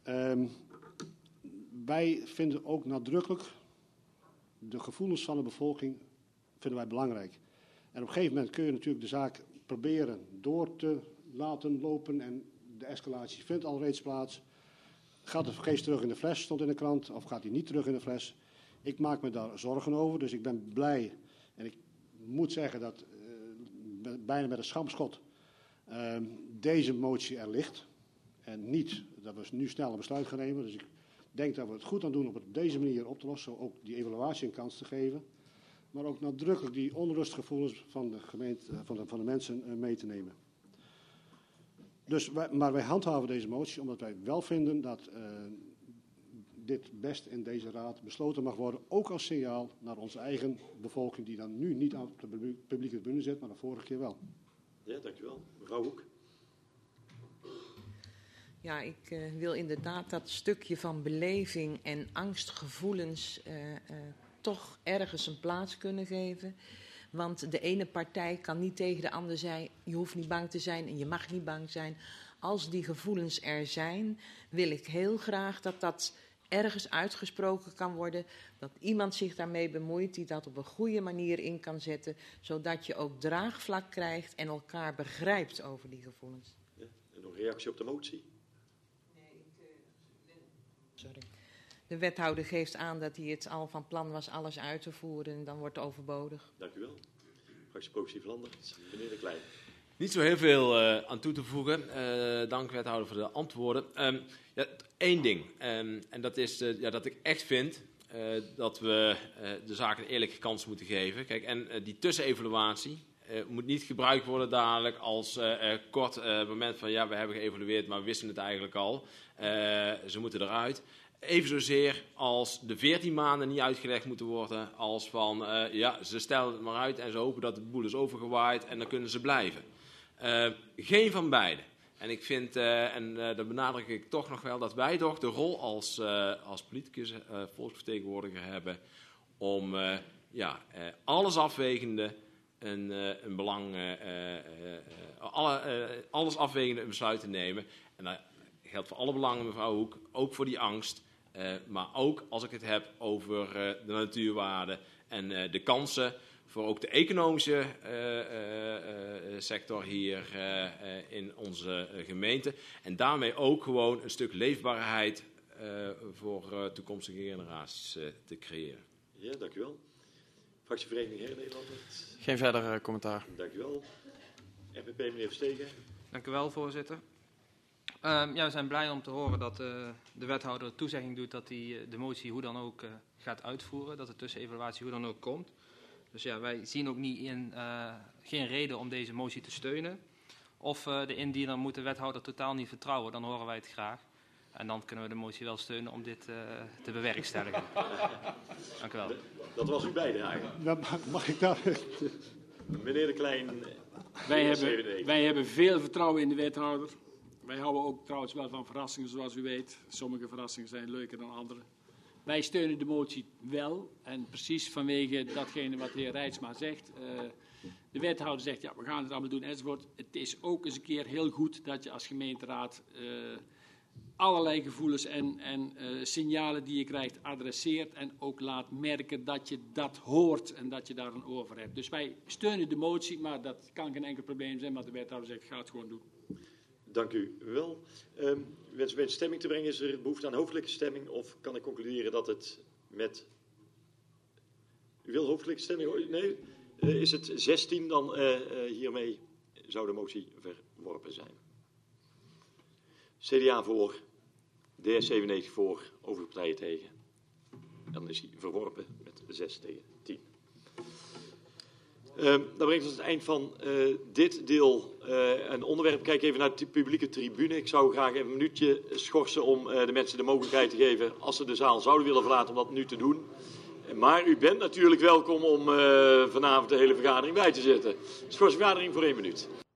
Wij vinden ook nadrukkelijk de gevoelens van de bevolking vinden wij belangrijk. En op een gegeven moment kun je natuurlijk de zaak proberen door te laten lopen en de escalatie vindt al reeds plaats. Gaat de vergeet terug in de fles, stond in de krant, of gaat hij niet terug in de fles? Ik maak me daar zorgen over, dus ik ben blij. En ik moet zeggen dat bijna met een schampschot deze motie er ligt. En niet dat we nu snel een besluit gaan nemen. Dus ik denk dat we het goed aan doen om het op deze manier op te lossen. Ook die evaluatie een kans te geven. Maar ook nadrukkelijk die onrustgevoelens van de gemeente, van de mensen mee te nemen. Dus maar wij handhaven deze motie omdat wij wel vinden dat dit best in deze raad besloten mag worden. Ook als signaal naar onze eigen bevolking die dan nu niet aan de publieke tribune zit, maar de vorige keer wel. Ja, dankjewel. Mevrouw Hoek. Ja, ik wil inderdaad dat stukje van beleving en angstgevoelens toch ergens een plaats kunnen geven. Want de ene partij kan niet tegen de ander zijn, je hoeft niet bang te zijn en je mag niet bang zijn. Als die gevoelens er zijn, wil ik heel graag dat dat ergens uitgesproken kan worden. Dat iemand zich daarmee bemoeit die dat op een goede manier in kan zetten. Zodat je ook draagvlak krijgt en elkaar begrijpt over die gevoelens. Ja, en nog reactie op de motie? Sorry. De wethouder geeft aan dat hij het al van plan was alles uit te voeren en dan wordt het overbodig. Dank u wel. Fractie Progressief Landert, meneer De Klein. Niet zo heel veel aan toe te voegen. Dank wethouder voor de antwoorden. Eén ding. En dat is dat ik echt vind dat we de zaak een eerlijke kans moeten geven. Kijk, en die tussenevaluatie, moet niet gebruikt worden dadelijk als kort moment van ja, we hebben geëvalueerd, maar we wisten het eigenlijk al. Ze moeten eruit. Even zozeer als de 14 maanden niet uitgelegd moeten worden als van ja, ze stellen het maar uit en ze hopen dat de boel is overgewaaid en dan kunnen ze blijven. Geen van beide. En ik vind, dat benadruk ik toch nog wel, dat wij toch de rol als politicus, volksvertegenwoordiger hebben om alles afwegende een belang, alles afwegende een besluit te nemen. En dat geldt voor alle belangen, mevrouw Hoek, ook voor die angst. Maar ook als ik het heb over de natuurwaarde en de kansen voor ook de economische sector hier in onze gemeente. En daarmee ook gewoon een stuk leefbaarheid voor toekomstige generaties te creëren. Ja, dank u wel. Fractievereniging Her Nederland. Geen verder commentaar. Dank u wel. FNP, meneer Verstegen. Dank u wel, voorzitter. We zijn blij om te horen dat de wethouder toezegging doet dat hij de motie hoe dan ook gaat uitvoeren. Dat de tussenevaluatie hoe dan ook komt. Dus ja, wij zien ook geen reden om deze motie te steunen. Of de indiener moet de wethouder totaal niet vertrouwen, dan horen wij het graag. En dan kunnen we de motie wel steunen om dit te bewerkstelligen. Dank u wel. Dat was uw bijdrage. Mag ik daar... Meneer De Klein. Wij hebben veel vertrouwen in de wethouder. Wij houden ook trouwens wel van verrassingen, zoals u weet. Sommige verrassingen zijn leuker dan andere. Wij steunen de motie wel. En precies vanwege datgene wat de heer Reitsma zegt. De wethouder zegt, ja, we gaan het allemaal doen enzovoort. Het is ook eens een keer heel goed dat je als gemeenteraad allerlei gevoelens en signalen die je krijgt adresseert. En ook laat merken dat je dat hoort en dat je daar een oor voor hebt. Dus wij steunen de motie, maar dat kan geen enkel probleem zijn. Maar de wethouder zegt, ga het gewoon doen. Dank u wel. Wens u in stemming te brengen, is er behoefte aan hoofdelijke stemming? Of kan ik concluderen dat het met... U wil hoofdelijke stemming? Nee? Is het 16, dan hiermee zou de motie verworpen zijn. CDA voor, DS97 voor, overige partijen tegen. Dan is hij verworpen met 6 tegen 10. Dat brengt ons aan het eind van dit deel. Een onderwerp. Kijk even naar de publieke tribune. Ik zou graag even een minuutje schorsen om de mensen de mogelijkheid te geven, als ze de zaal zouden willen verlaten, om dat nu te doen. Maar u bent natuurlijk welkom om vanavond de hele vergadering bij te zitten. Schors vergadering voor 1 minuut.